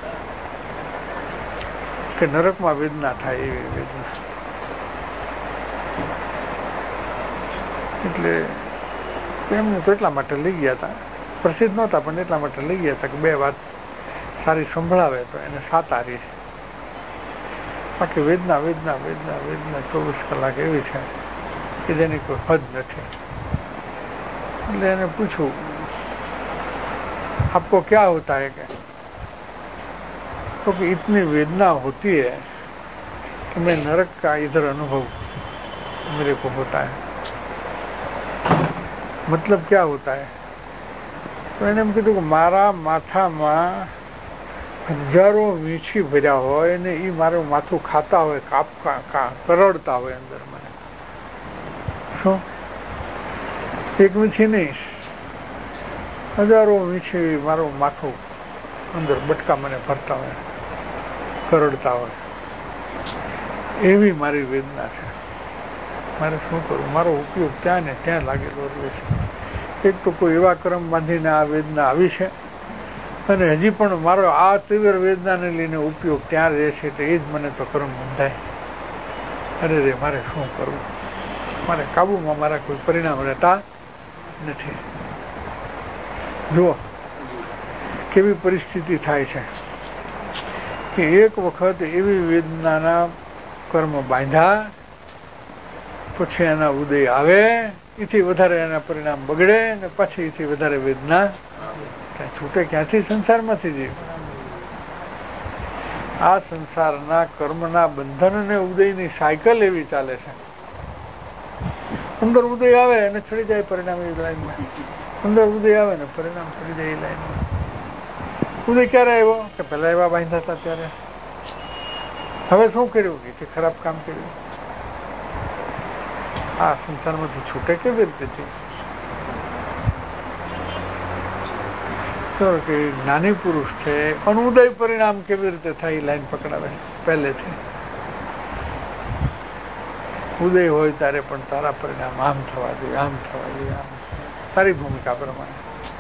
કે નરકમાં વેદના થાય એવી વેદના. એટલે એમને તો એટલા માટે લઈ ગયા હતા, પ્રસિદ્ધ નહોતા પણ એટલા માટે લઈ ગયા હતા કે બે વાત સારી સંભળાવે તો એને સાતારી. બાકી વેદના વેદના વેદના વેદના ચોવીસ કલાક એવી છે કે જેની કોઈ હદ નથી. એટલે એને પૂછ્યું, आपको क्या होता है? કે तो कि इतनी वेदना होती है कि मैं नरक का इधर अनुभव मेरे को होता है. मतलब क्या होता है? તો એને એમ કીધું કે મારા માથામાં હજારો વીંછી ભર્યા હોય ને એ મારું માથું ખાતા હોય, કાપ કરડતા હોય અંદર મને. શું? એક વીંછી નહીં, હજારો વીંછી મારું માથું અંદર બટકા મને ભરતા હોય, કરડતા હોય, એવી મારી વેદના છે. મારે શું કરવું? મારો ઉપયોગ ત્યાં ને ત્યાં લાગેલો રહે છે. એક તો કોઈ એવા કર્મ બાંધીને આ વેદના આવી છે, અને હજી પણ મારો આ તીવ્ર વેદનાને લઈને ઉપયોગ ત્યાં રહે છે, તો એ જ મને તો કર્મ બંધાય. અરે રે, મારે શું કરવું? મારે કાબુમાં મારા કોઈ પરિણામ રહેતા નથી. જુઓ કેવી પરિસ્થિતિ થાય છે કે એક વખત એવી વેદનાના કર્મ બાંધ્યા, પછી એના ઉદય આવે, એથી વધારે એના પરિણામ બગડે, ને પછી એથી વધારે વેદના છૂટે ક્યાંથી? સંસારમાંથી જ. આ સંસારના કર્મના બંધન અને ઉદયની સાયકલ એવી ચાલે છે. અંદર ઉદય આવે અને ચડી જાય પરિણામ એ લાઈનમાં, અંદર ઉદય આવે ને પરિણામ ચડી જાય એ લાઈનમાં. ઉદય ક્યારે આવ્યો? કે પેલા એવા બાંધ્યા હતા ત્યારે. હવે શું કર્યું? કે ખરાબ કામ કર્યું. આ સંસારમાંથી છૂટે કેવી રીતે છે? કે જ્ઞાની પુરુષ છે, અનુદય પરિણામ કેવી રીતે થાય લાઈન પકડાવે પહેલેથી. ઉદય હોય ત્યારે પણ તારા પરિણામ આમ થવા જોઈએ, આમ થવા જોઈએ, આમ તારી ભૂમિકા પ્રમાણે.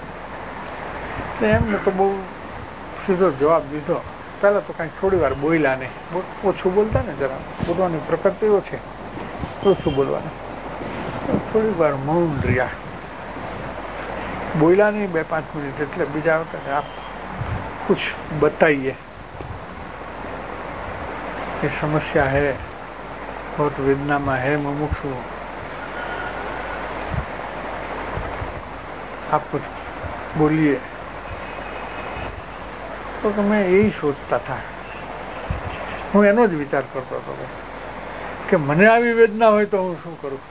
એમને તો બહુ સીધો જવાબ દીધો. પહેલા તો કાંઈ થોડી વાર બોલ્યા નહીં, ઓછું બોલતા ને, જરા બોલવાની પ્રકૃતિ ઓછી, ઓછું બોલવાનું. થોડી વાર મૌન રહ્યા, બોલ્યા નહીં બે પાંચ મિનિટ. એટલે બીજા વખતે આપ કુછ બતાઈએ, ये समस्या है, बहुत वेदना में है मुमुक्षु, आप कुछ बोलिए. તો તમે એ શોધતા હતા. હું એનો જ વિચાર કરતો હતો કે મને આવી વેદના હોય તો હું શું કરું.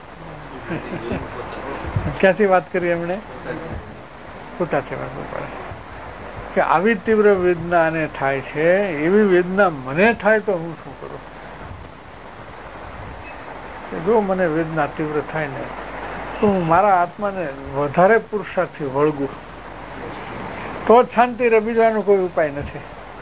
ક્યાંથી વાત કરી એમણે? પોતાથી વાત પડે કે આવી તીવ્ર વેદના આને થાય છે, એવી વેદના મને થાય તો હું શું કરું. જો મને વેદના તીવ્ર થાય ને તો હું મારા આત્માને વધારે પુરુષાર્થથી વળગું તો જ શાંતિ રહે, બીજાનો કોઈ ઉપાય નથી.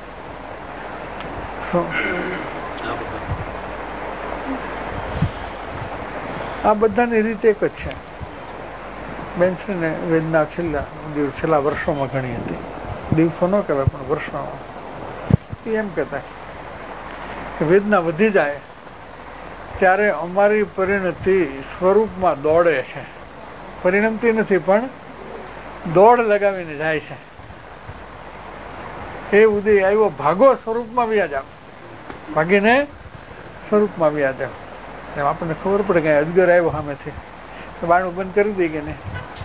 આ બધાની રીત એક જ છે. બેનશ્રીને વેદના છેલ્લા છેલ્લા વર્ષોમાં ઘણી હતી, દિવસો ન કહેવાય પણ વર્ષોમાં. એ એમ કહેતા કે વેદના વધી જાય ત્યારે અમારી પરિણતિ સ્વરૂપમાં દોડે છે. પરિણમતી નથી પણ દોડ લગાવીને જાય છે. એ ઉદય આવ્યો, ભાગો સ્વરૂપમાં વ્યા જાવ, ભાગીને સ્વરૂપમાં વ્યા જાવ. એમ આપણને ખબર પડે કે અજગર આવ્યો સામેથી તો બારણું બંધ કરી દઈ કે નહીં.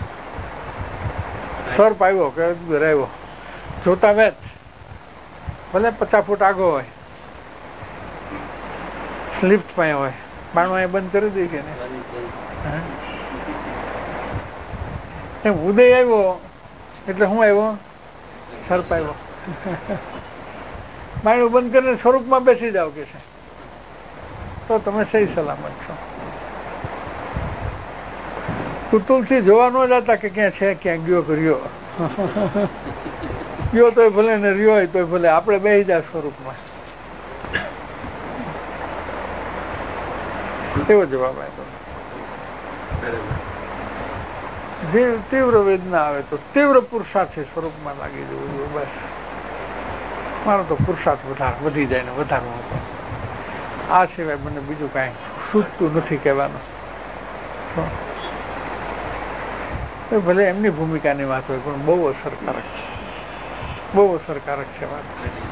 સર્પ આવ્યો કે અજગર આવ્યો, જોતા વેત ભલે પચાસ ફૂટ આગો હોય, લિફ્ટ પાસે હોય, બારણું અહીંયા બંધ કરી દઈ કે નહીં. એમ ઉદય આવ્યો એટલે શું આવ્યો? સર્પ આવ્યો. બારણું બંધ કરીને સ્વરૂપમાં બેસી જાવ કે છે તો તમે સહી સલામત છો. કુતુલથી જોવા ન જતા કે ક્યાં છે, ક્યાં ગયો કર્યો ગયો તોય ભલે ને રહ્યો હોય તોય ભલે, આપણે બેસી જાય સ્વરૂપમાં. એવો જવાબ આપ્યો. જે તીવ્ર વેદના આવે તો તીવ્ર પુરુષાર્થ સ્વરૂપમાં લાગી જવું જોઈએ. બસ મારો તો પુરુષાર્થ વધારે વધી જાય ને વધારવું હતો. આ સિવાય મને બીજું કાંઈ સૂચતું નથી કહેવાનું. ભલે એમની ભૂમિકાની વાત હોય પણ બહુ અસરકારક છે, બહુ અસરકારક છે વાત.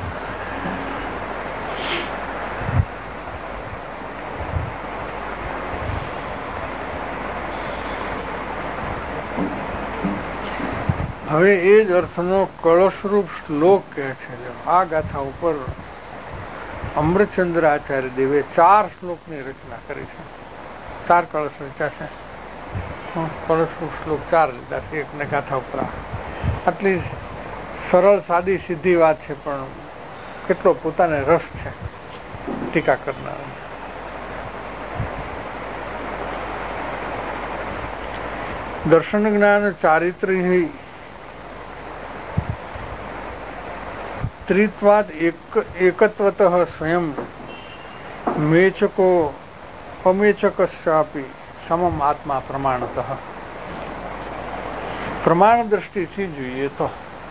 હવે એ જ અર્થનો કળશરૂપ શ્લોક કહે છે. આ ગાથા ઉપર અમૃતચંદ્ર આચાર્ય દેવે ચાર શ્લોકની રચના કરી છે. ચાર કળશ રચ્યા છે. કળશરૂપ શ્લોક ચાર લીધા છે એકને ગાથા ઉપર. આટલી સરળ સાદી સીધી વાત છે પણ કેટલો પોતાને રસ છે ટીકા કરનાર. દર્શન જ્ઞાન ચારિત્ર્ય ત્રિત્વાદ એકત્વત સ્વયં મેચકો અમેચકશ્ચાપી સમમ આત્મા પ્રમાણતઃ. પ્રમાણ દ્રષ્ટિથી જોઈએ તો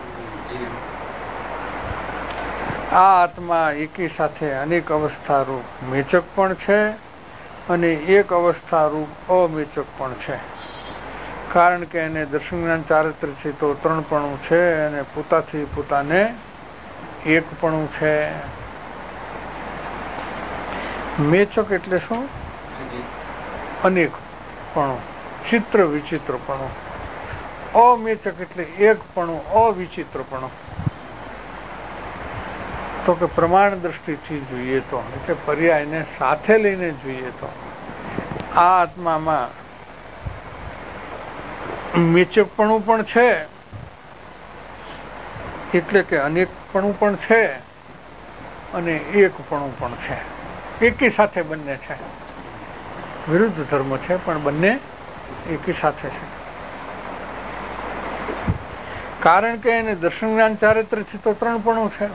આ આત્મા એકી સાથે અનેક અવસ્થા રૂપ મેચક પણ છે અને એક અવસ્થા રૂપ અમેચક પણ છે. કારણ કે એને દર્શન જ્ઞાન ચારિત્ર્યથી તો ત્રણપણું છે અને પોતાથી પોતાને એકપણું છે. મેચક એટલે શું? અનેકપણું, ચિત્ર વિચિત્રપણું. અમેચક એટલે એકપણું, અવિચિત્રપણું. તો કે પ્રમાણ દ્રષ્ટિથી જોઈએ તો એટલે પર્યાયને સાથે લઈને જોઈએ તો આ આત્મામાં મેચકપણું પણ છે એટલે કે અનેકપણું પણ છે અને એકપણું પણ છે. એકી સાથે બંને છે. વિરુદ્ધ ધર્મ છે પણ બંને એકી સાથે છે. કારણ કે એને દર્શન જ્ઞાન ચારિત્ર્યથી તો ત્રણપણું છે,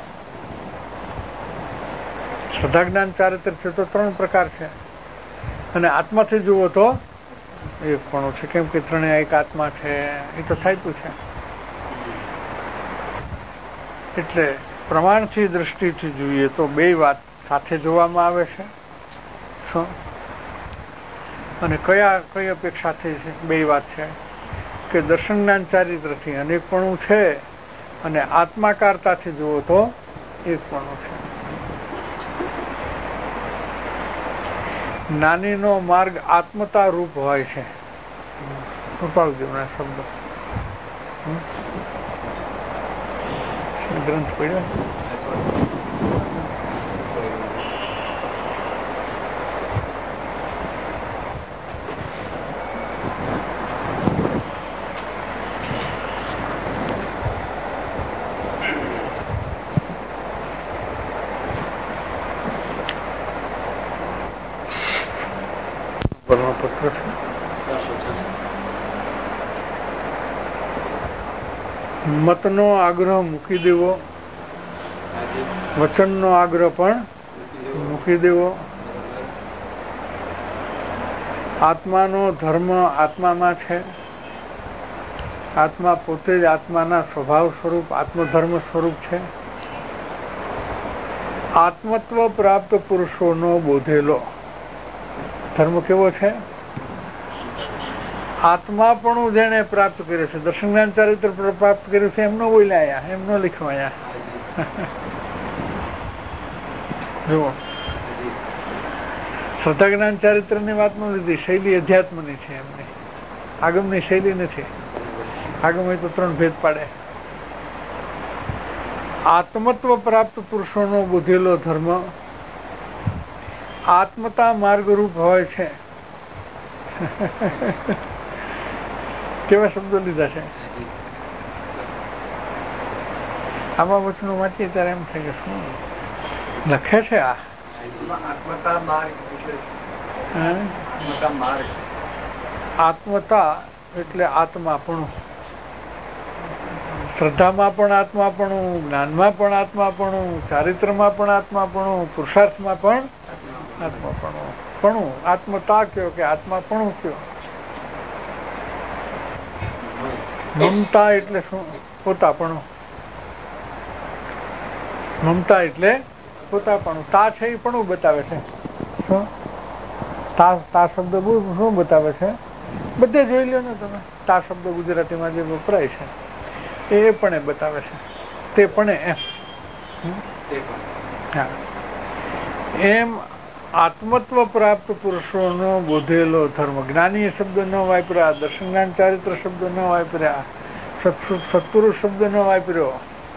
શ્રદ્ધા જ્ઞાન ચારિત્ર્યથી તો ત્રણ પ્રકાર છે અને આત્માથી જુઓ તો એકપણું છે. કેમ કે ત્રણેય એક આત્મા છે એ તો થાયતું છે. એટલે પ્રમાણથી દ્રષ્ટિથી જોઈએ તો બે વાત સાથે જોવામાં આવે છે. શું અને કયા કઈ અપેક્ષાથી બે વાત છે કે દર્શન જ્ઞાન ચારિત્રથી અનેકપણું છે અને આત્માકારતાથી જુઓ તો એકપણું છે. જ્ઞાનીનો માર્ગ આત્મતા રૂપ હોય છે. કૃપાળુદેવના શબ્દો ગ્રંથ પડ્યો પત્ર છે. મતનો આગ્રહ મૂકી દેવો, વચનનો આગ્રહ પણ મૂકી દેવો, આત્માનો ધર્મ આત્મામાં છે, આત્મા પોતે જ આત્માના સ્વભાવ સ્વરૂપ આત્મધર્મ સ્વરૂપ છે. આત્મત્વ પ્રાપ્ત પુરુષોનો બોધેલો ધર્મ કેવો છે? આત્માપણું જેને પ્રાપ્ત કર્યું છે, દર્શન જ્ઞાન ચારિત્ર પ્રાપ્ત કર્યું છે, એમનો બોલ્યા, એમનો લખવાયા. જુઓ, શ્રદ્ધા જ્ઞાન ચારિત્ર ની વાત ન લીધી, શૈલી અધ્યાત્મની છે એમની, આગમની શૈલી નથી. આગમ હોય તો ત્રણ ભેદ પાડે. આત્મત્વ પ્રાપ્ત પુરુષોનો બોધેલો ધર્મ આત્મતા માર્ગરૂપ હોય છે. કેવા શબ્દો લીધા છે આમાં વચનો વાંચીએ ત્યારે એમ થાય કે શું લખે છે આ. આત્મતા એટલે આત્માપણું, શ્રદ્ધામાં પણ આત્માપણું, જ્ઞાનમાં પણ આત્માપણું, ચારિત્રમાં પણ આત્માપણું, પુરુષાર્થમાં પણ આત્માપણું. પણું આત્મતા કયો કે આત્માપણું કયો. મમતા એટલે શું? પોતાપણું. મમતા એટલે પોતાપણું. તા છે એ પણ બતાવે છે. શું તા તા શબ્દ શું બતાવે છે? બધે જોઈ લો ને તમે, તા શબ્દ ગુજરાતીમાં જે વપરાય છે એ પણ એ બતાવે છે. તે પણ એમ હા એમ આત્મત્વ પ્રાપ્ત પુરુષોનો બોધેલો ધર્મ. જ્ઞાની શબ્દ ન વાપર્યા, દર્શન જ્ઞાન ચારિત્ર શબ્દ ન વાપર્યા, સત્પુરુષ શબ્દ ન વાપર્યો.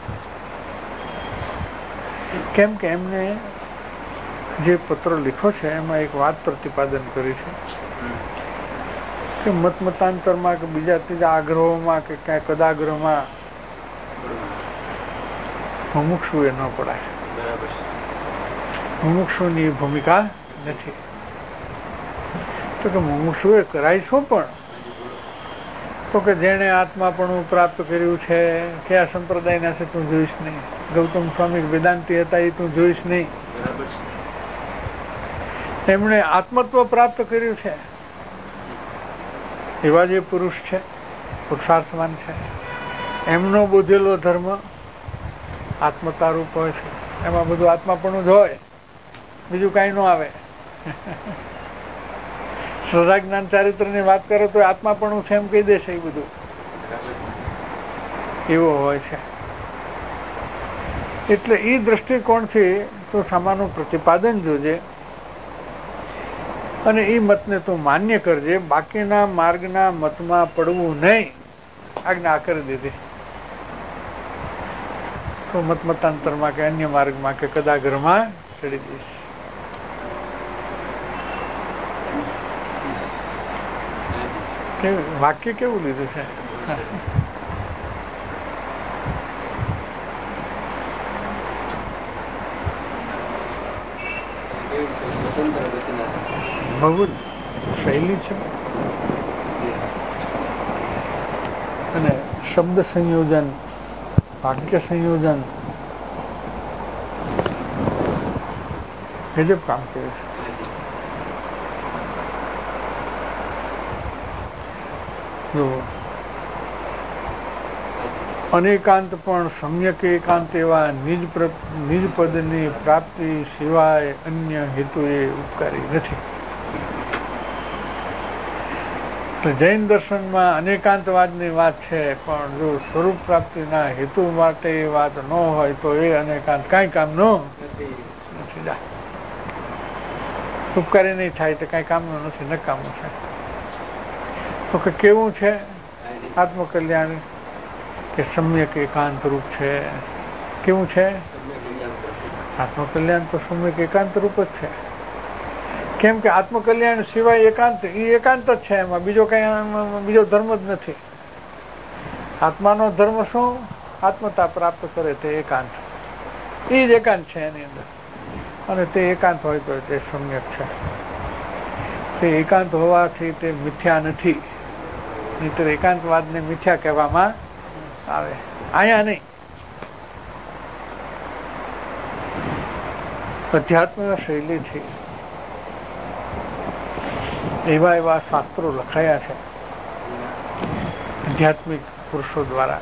કેમ કે એમને જે પત્ર લીખો છે એમાં એક વાત પ્રતિપાદન કરી છે કે મત મતાંતરમાં કે બીજા ત્રીજા આગ્રહોમાં કે ક્યાંય કદાગ્રહમાં મુમુક્ષુએ ન પડાય. મુમુક્ષુની ભૂમિકા નથી. તો કે મુમુક્ષુએ કરાય શું? પણ તો કે જેણે આત્માપણું પ્રાપ્ત કર્યું છે, કયા સંપ્રદાયના છે તું જોઈશ નહીં. ગૌતમ સ્વામી વેદાંતિ હતા એ તું જોઈશ નહીં. એમણે આત્મત્વ પ્રાપ્ત કર્યું છે એવા જે પુરુષ છે, પુરુષાર્થવાન છે, એમનો બોધેલો ધર્મ આત્મતા રૂપ હોય છે. એમાં બધું આત્માપણું જ હોય, બીજું કઈ ન આવે. શ્રદ્ધા જ્ઞાન ચારિત્ર ની વાત કરો તો આત્માપણું છે એમ કહી દેશે. એ બધું એવો હોય છે. એટલે એ દ્રષ્ટિકોણથી તો સામાનું પ્રતિપાદન જોજે અને એ મતને તું માન્ય કરજે. બાકીના માર્ગના મતમાં પડવું નહીં. આજ્ઞા કરી દીધી તો મત મતાંતરમાં કે અન્ય માર્ગમાં કે કદાગ્રહમાં ચડી દઈશ. વાક્ય કેવું લીધું છે? બહુ શૈલી છે અને શબ્દ સંયોજન, વાક્ય સંયોજન ગજબ કામ કરે છે. અનેકાંત પણ સમ્યક એકાંત એવા નિજ નિજ પદની પ્રાપ્તિ સિવાય અન્ય હેતુએ ઉપકારી નથી. જૈન દર્શનમાં અનેકાંતવાદની વાત છે, પણ જો સ્વરૂપ પ્રાપ્તિના હેતુ માટે એ વાત ન હોય તો એ અનેકાંત કઈ કામનું નથી. ઉપકારી નહીં થાય તો કઈ કામનું નથી, નકામું છે. તો કે કેવું છે આત્મકલ્યાણ? કે સમ્યક એકાંત રૂપ છે. કેવું છે? આત્મકલ્યાણ તો સમ્યક એકાંત રૂપ જ છે. કેમ કે આત્મકલ્યાણ સિવાય એકાંત એ એકાંત જ છે, એમાં બીજો કઈ બીજો ધર્મ જ નથી. આત્માનો ધર્મ શું? આત્મતા પ્રાપ્ત કરે તે એકાંત, એ જ એકાંત છે એની અંદર. અને તે એકાંત હોય તો તે સમ્યક છે. તે એકાંત હોવાથી તે મિથ્યા નથી, નહીંતર એકાંતવાદને મિથ્યા કહેવામાં આવે. અહીંયા નહીં. અધ્યાત્મ શૈલીથી એવા એવા શાસ્ત્રો લખાયા છે આધ્યાત્મિક પુરુષો દ્વારા.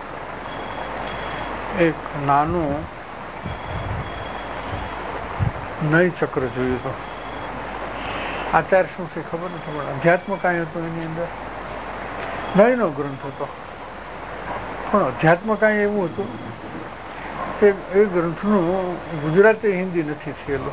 એક નાનું નય ચક્ર જોયું હતું. આચાર્ય શું છે ખબર નથી, પણ અધ્યાત્મ કાંઈ હતું એની અંદર. નયનો ગ્રંથ હતો, પણ અધ્યાત્મ કાંઈ એવું હતું કે એ ગ્રંથનું ગુજરાતી હિન્દી નથી થયેલું.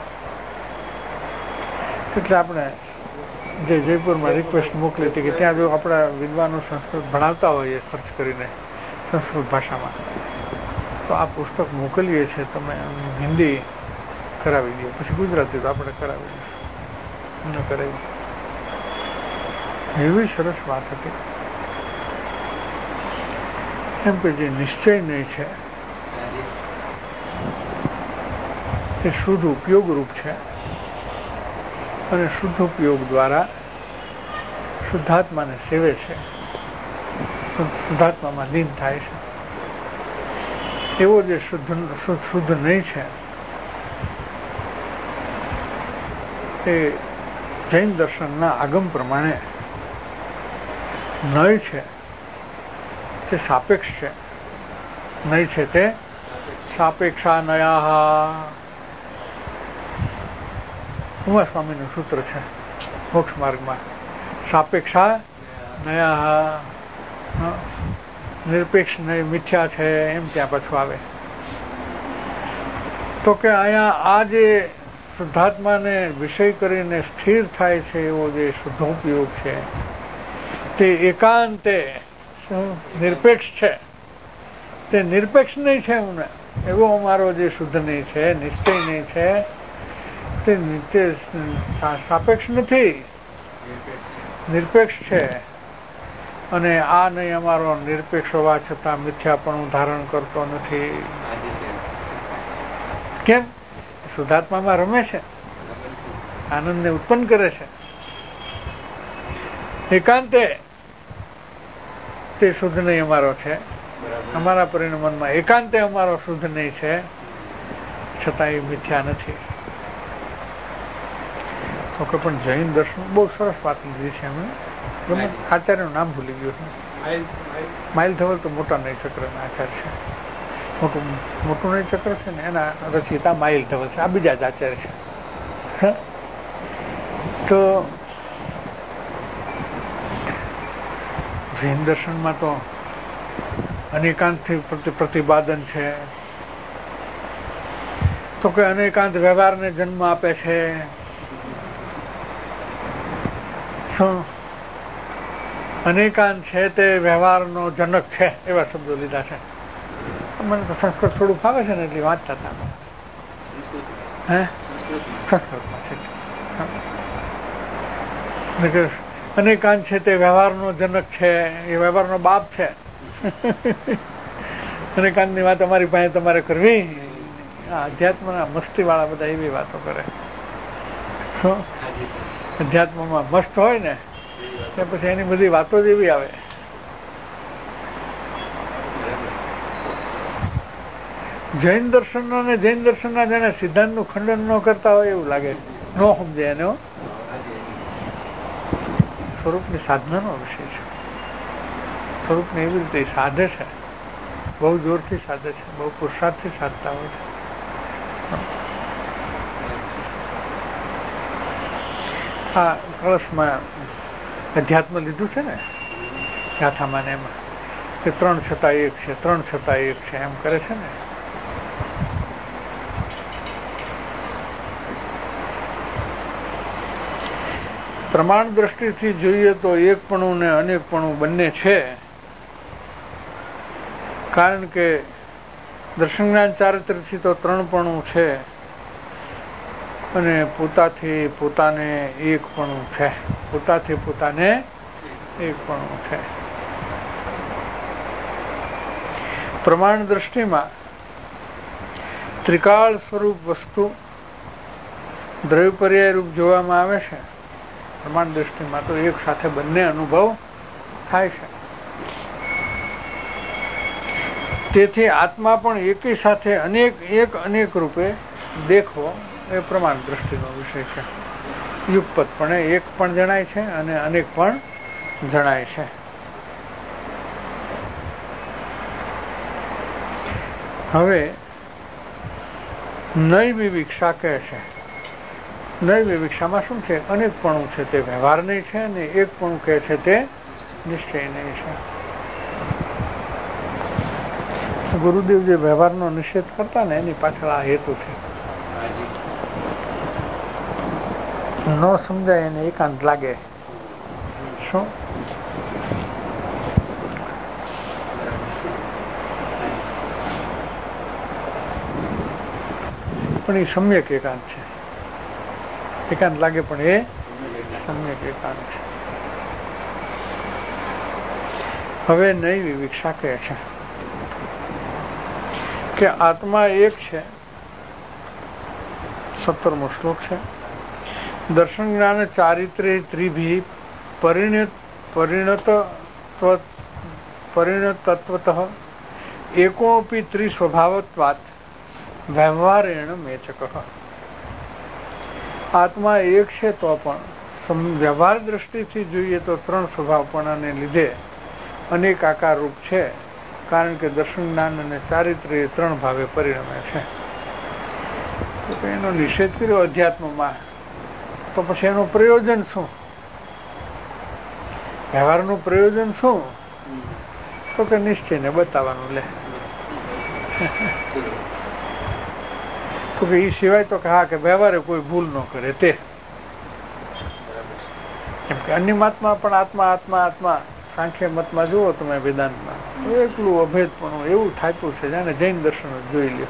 એટલે આપણે જે જયપુરમાં રિક્વેસ્ટ મોકલી હતી કે ત્યાં જો આપણા વિદ્વાનો સંસ્કૃત ભણાવતા હોઈએ સર્ચ કરીને સંસ્કૃત ભાષામાં, તો આ પુસ્તક મોકલીએ છીએ, તમે હિન્દી કરાવી દઈએ, પછી ગુજરાતી તો આપણે કરાવી દઈશું. ન કરાવી. એવી સરસ વાત હતી એમ કે જે નિશ્ચય નહીં છે એ શુદ્ધ ઉપયોગ રૂપ છે, અને શુદ્ધ ઉપયોગ દ્વારા શુદ્ધાત્માને સેવે છે, શુદ્ધાત્મામાં લીન થાય છે. એવો જે શુદ્ધ શુદ્ધ નહીં છે એ જૈન દર્શનના આગમ પ્રમાણે નય છે તે સાપેક્ષ છે. નય છે તે સાપેક્ષા નયા. ઉમા સ્વામીનું સૂત્ર છે મોક્ષ માર્ગમાં. સાપેક્ષા નયા, નિરપેક્ષ નય મિથ્યા છે, એમ ત્યાં પાછું આવે. તો કે અહીંયા આ જે શુદ્ધાત્માને વિષય કરીને સ્થિર થાય છે એવો જે શુદ્ધોપયોગ છે તે એકાંતે નિરપેક્ષ છે. તે નિરપેક્ષ નહીં છે અમને એવો અમારો જે શુદ્ધ નહીં છે, નિશ્ચય નહીં છે, તે સાપેક્ષ નથી, નિરપેક્ષ છે. અને આ નહીં અમારો નિરપેક્ષ હોવા છતાં મિથ્યાપણું ધારણ કરતો નથી. કેમ? શુદ્ધાત્મામાં રમે છે, આનંદને ઉત્પન્ન કરે છે. એકાંતે તે શુદ્ધ નહીં અમારો છે, અમારા પરિણમનમાં એકાંતે અમારો શુદ્ધ નહીં છે, છતાં એ મિથ્યા નથી. તો કે પણ જૈન દર્શન બહુ સરસ વાત લીધી છે અમે. ગમે આચાર્યનું નામ ભૂલી ગયું છે. માઇલ ધવલ તો મોટા નય ચક્રના આચાર્ય છે. મોટું મોટું નય ચક્ર છે ને એના રચયિતા માઇલ ધવલ છે. આ બીજા જ આચાર્ય છે. તો જૈન દર્શનમાં તો અનેકાંતથી પ્રતિપાદન છે. તો કે અનેકાંત વ્યવહારને જન્મ આપે છે. શું? અનેકાંત છે તે વ્યવહારનો જનક છે, એવા શબ્દો લીધા છે. મને તો સંસ્કૃત થોડું ફાવે છે ને એટલે વાંચતા હતા. હે સંસ્કૃતમાં છે. અનેકાંત છે તે વ્યવહારનો જનક છે, એ વ્યવહારનો બાપ છે. અનેકાંતની વાત અમારી પાસે તમારે કરવી. અધ્યાત્મના મસ્તી વાળા બધા એવી વાતો કરે. શું અધ્યાત્મમાં મસ્ત હોય ને પછી એની બધી વાતો જ એવી આવે. જૈન દર્શન અને જૈન દર્શનના જેને સિદ્ધાંતનું ખંડન ન કરતા હોય એવું લાગે, ન સમજે એને. સ્વરૂપની સાધનાનો વિષય છે. સ્વરૂપને એવી રીતે સાધે છે, બહુ જોરથી સાધે છે, બહુ પુરુષાર્થથી સાધતા હોય છે. આ કળશમાં અધ્યાત્મ લીધું છે ને ગાથામાં ને એમાં કે ત્રણ છતાં એક છે, ત્રણ છતાં એક છે એમ કરે છે ને. પ્રમાણ દ્રષ્ટિથી જોઈએ તો એકપણું ને અનેકપણું બંને છે. કારણ કે દર્શન જ્ઞાન ચારિત્રથી તો ત્રણપણું છે અને પોતાથી પોતાને એકપણું છે. પોતાથી પોતાને એકપણું છે. પ્રમાણ દ્રષ્ટિમાં ત્રિકાળ સ્વરૂપ વસ્તુ દ્રવ્ય પર્યાય રૂપ જોવામાં આવે છે. પ્રમાણ દ્રષ્ટિમાં તો એક સાથે બંને અનુભવ થાય છે. તેથી આત્મા પણ એકી સાથે અનેક એક અનેક રૂપે દેખવો એ પ્રમાણ દ્રષ્ટિનો વિષય છે. યુગપતપણે એક પણ જણાય છે અને અનેક પણ જણાય છે. હવે નય વિવિક્ષા કહે છે. નય વિવિક્ષામાં શું છે? અનેકપણું છે તે વ્યવહાર નહીં છે અને એકપણું કહે છે તે નિશ્ચય નહીં છે. ગુરુદેવ જે વ્યવહારનો નિષેધ કરતા ને એની પાછળ આ હેતુ છે. ન સમજાય એને એકાંત લાગે. શું પણ એ સમ્યક એકાંત છે. એકાંત લાગે પણ એ સમ્યક એકાંત છે. હવે નઈ વિવિક્ષા કહે છે કે આત્મા એક છે. સત્તરમો શ્લોક છે. દર્શન જ્ઞાન ચારિત્ર્ય ત્રિભી પરિણત પરિણત પરિણતત્વત એકોપી ત્રિસ્વભાવત્વાત વ્યવહારેણ મેચક. આત્મા એક છે તો પણ વ્યવહાર દ્રષ્ટિથી જોઈએ તો ત્રણ સ્વભાવપણાને લીધે અનેક આકાર રૂપ છે. કારણ કે દર્શન જ્ઞાન અને ચારિત્ર્ય ત્રણ ભાવે પરિણમે છે. તો એનો નિષેધ કર્યો અધ્યાત્મમાં તો પછી એનું પ્રયોજન શું? વ્યવહારનું પ્રયોજન શું? તો કે નિશ્ચયને બતાવવાનું લે. તો કે એ સિવાય તો કે હા કે વ્યવહારે કોઈ ભૂલ ન કરે તે. કેમ કે અન્ય મતમાં પણ આત્મા આત્મા આત્મા સાંખ્ય મતમાં જુઓ તમે વેદાંતમાં એટલું અભેદપણું એવું થાતું છે જાણે જૈન દર્શન જોઈ લ્યો.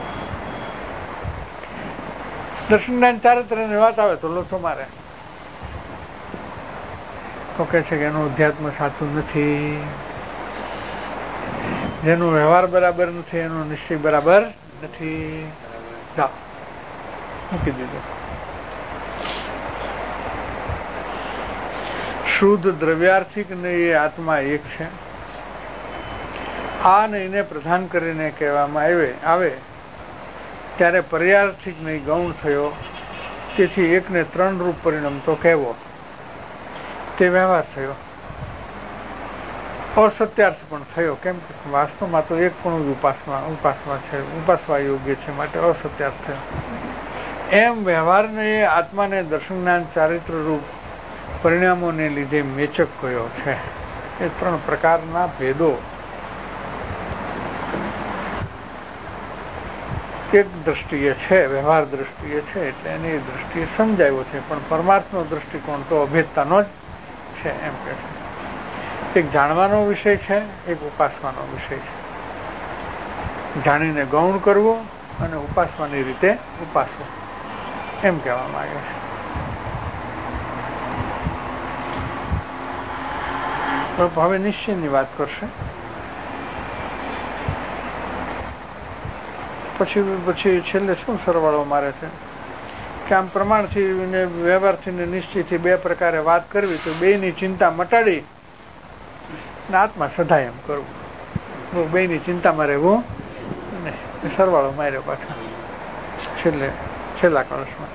દર્શન જ્ઞાન ચારિત્ર્યની વાત આવે તો લોચો મારે. તો કે છે કે એનું અધ્યાત્મ સાચું નથી, જેનું વ્યવહાર બરાબર નથી એનો નિશ્ચય બરાબર નથી. જાઓ મૂકી દીધું. શુદ્ધ દ્રવ્યાર્થિક ને એ આત્મા એક છે. આ નહીને પ્રધાન કરીને કહેવામાં આવે આવે ત્યારે પર્યાર્થિક નહીં ગૌણ થયો. તેથી એકને ત્રણ રૂપ પરિણામ તો કહેવો તે વ્યવહાર થયો. અસત્યાર્થ પણ થયો. કેમ કે વાસ્તવમાં તો એક પણ ઉપાસના ઉપાસના છે, ઉપાસવા યોગ્ય છે, માટે અસત્યાર્થ થયો. એમ વ્યવહારને આત્માને દર્શન જ્ઞાન ચારિત્ર રૂપ પરિણામોને લીધે મેચક કયો છે. એ ત્રણ પ્રકારના ભેદો એક દ્રષ્ટિએ છે, વ્યવહાર દ્રષ્ટિએ છે એટલે એની દ્રષ્ટિએ સમજાયો છે. પણ પરમાર્થનો દ્રષ્ટિકોણ તો અભેદતાનો જ છે. એમ કે છે એક જાણવાનો વિષય છે, એક ઉપાસવાનો વિષય છે. જાણીને ગૌણ કરવો અને ઉપાસવાની રીતે ઉપાસવો એમ કહેવામાં આવે છે. હવે નિશ્ચયની વાત કરશે. પછી પછી છેલ્લે શું સરવાળો મારે છે કે આમ પ્રમાણથી ને વ્યવહારથી ને નિશ્ચયથી બે પ્રકારે વાત કરવી તો બેની ચિંતા મટાડી ને આત્મા સદાય એમ કરવું. બેની ચિંતામાં રહેવું ને સરવાળો માર્યો પાછા છેલ્લે છેલ્લા કળશમાં.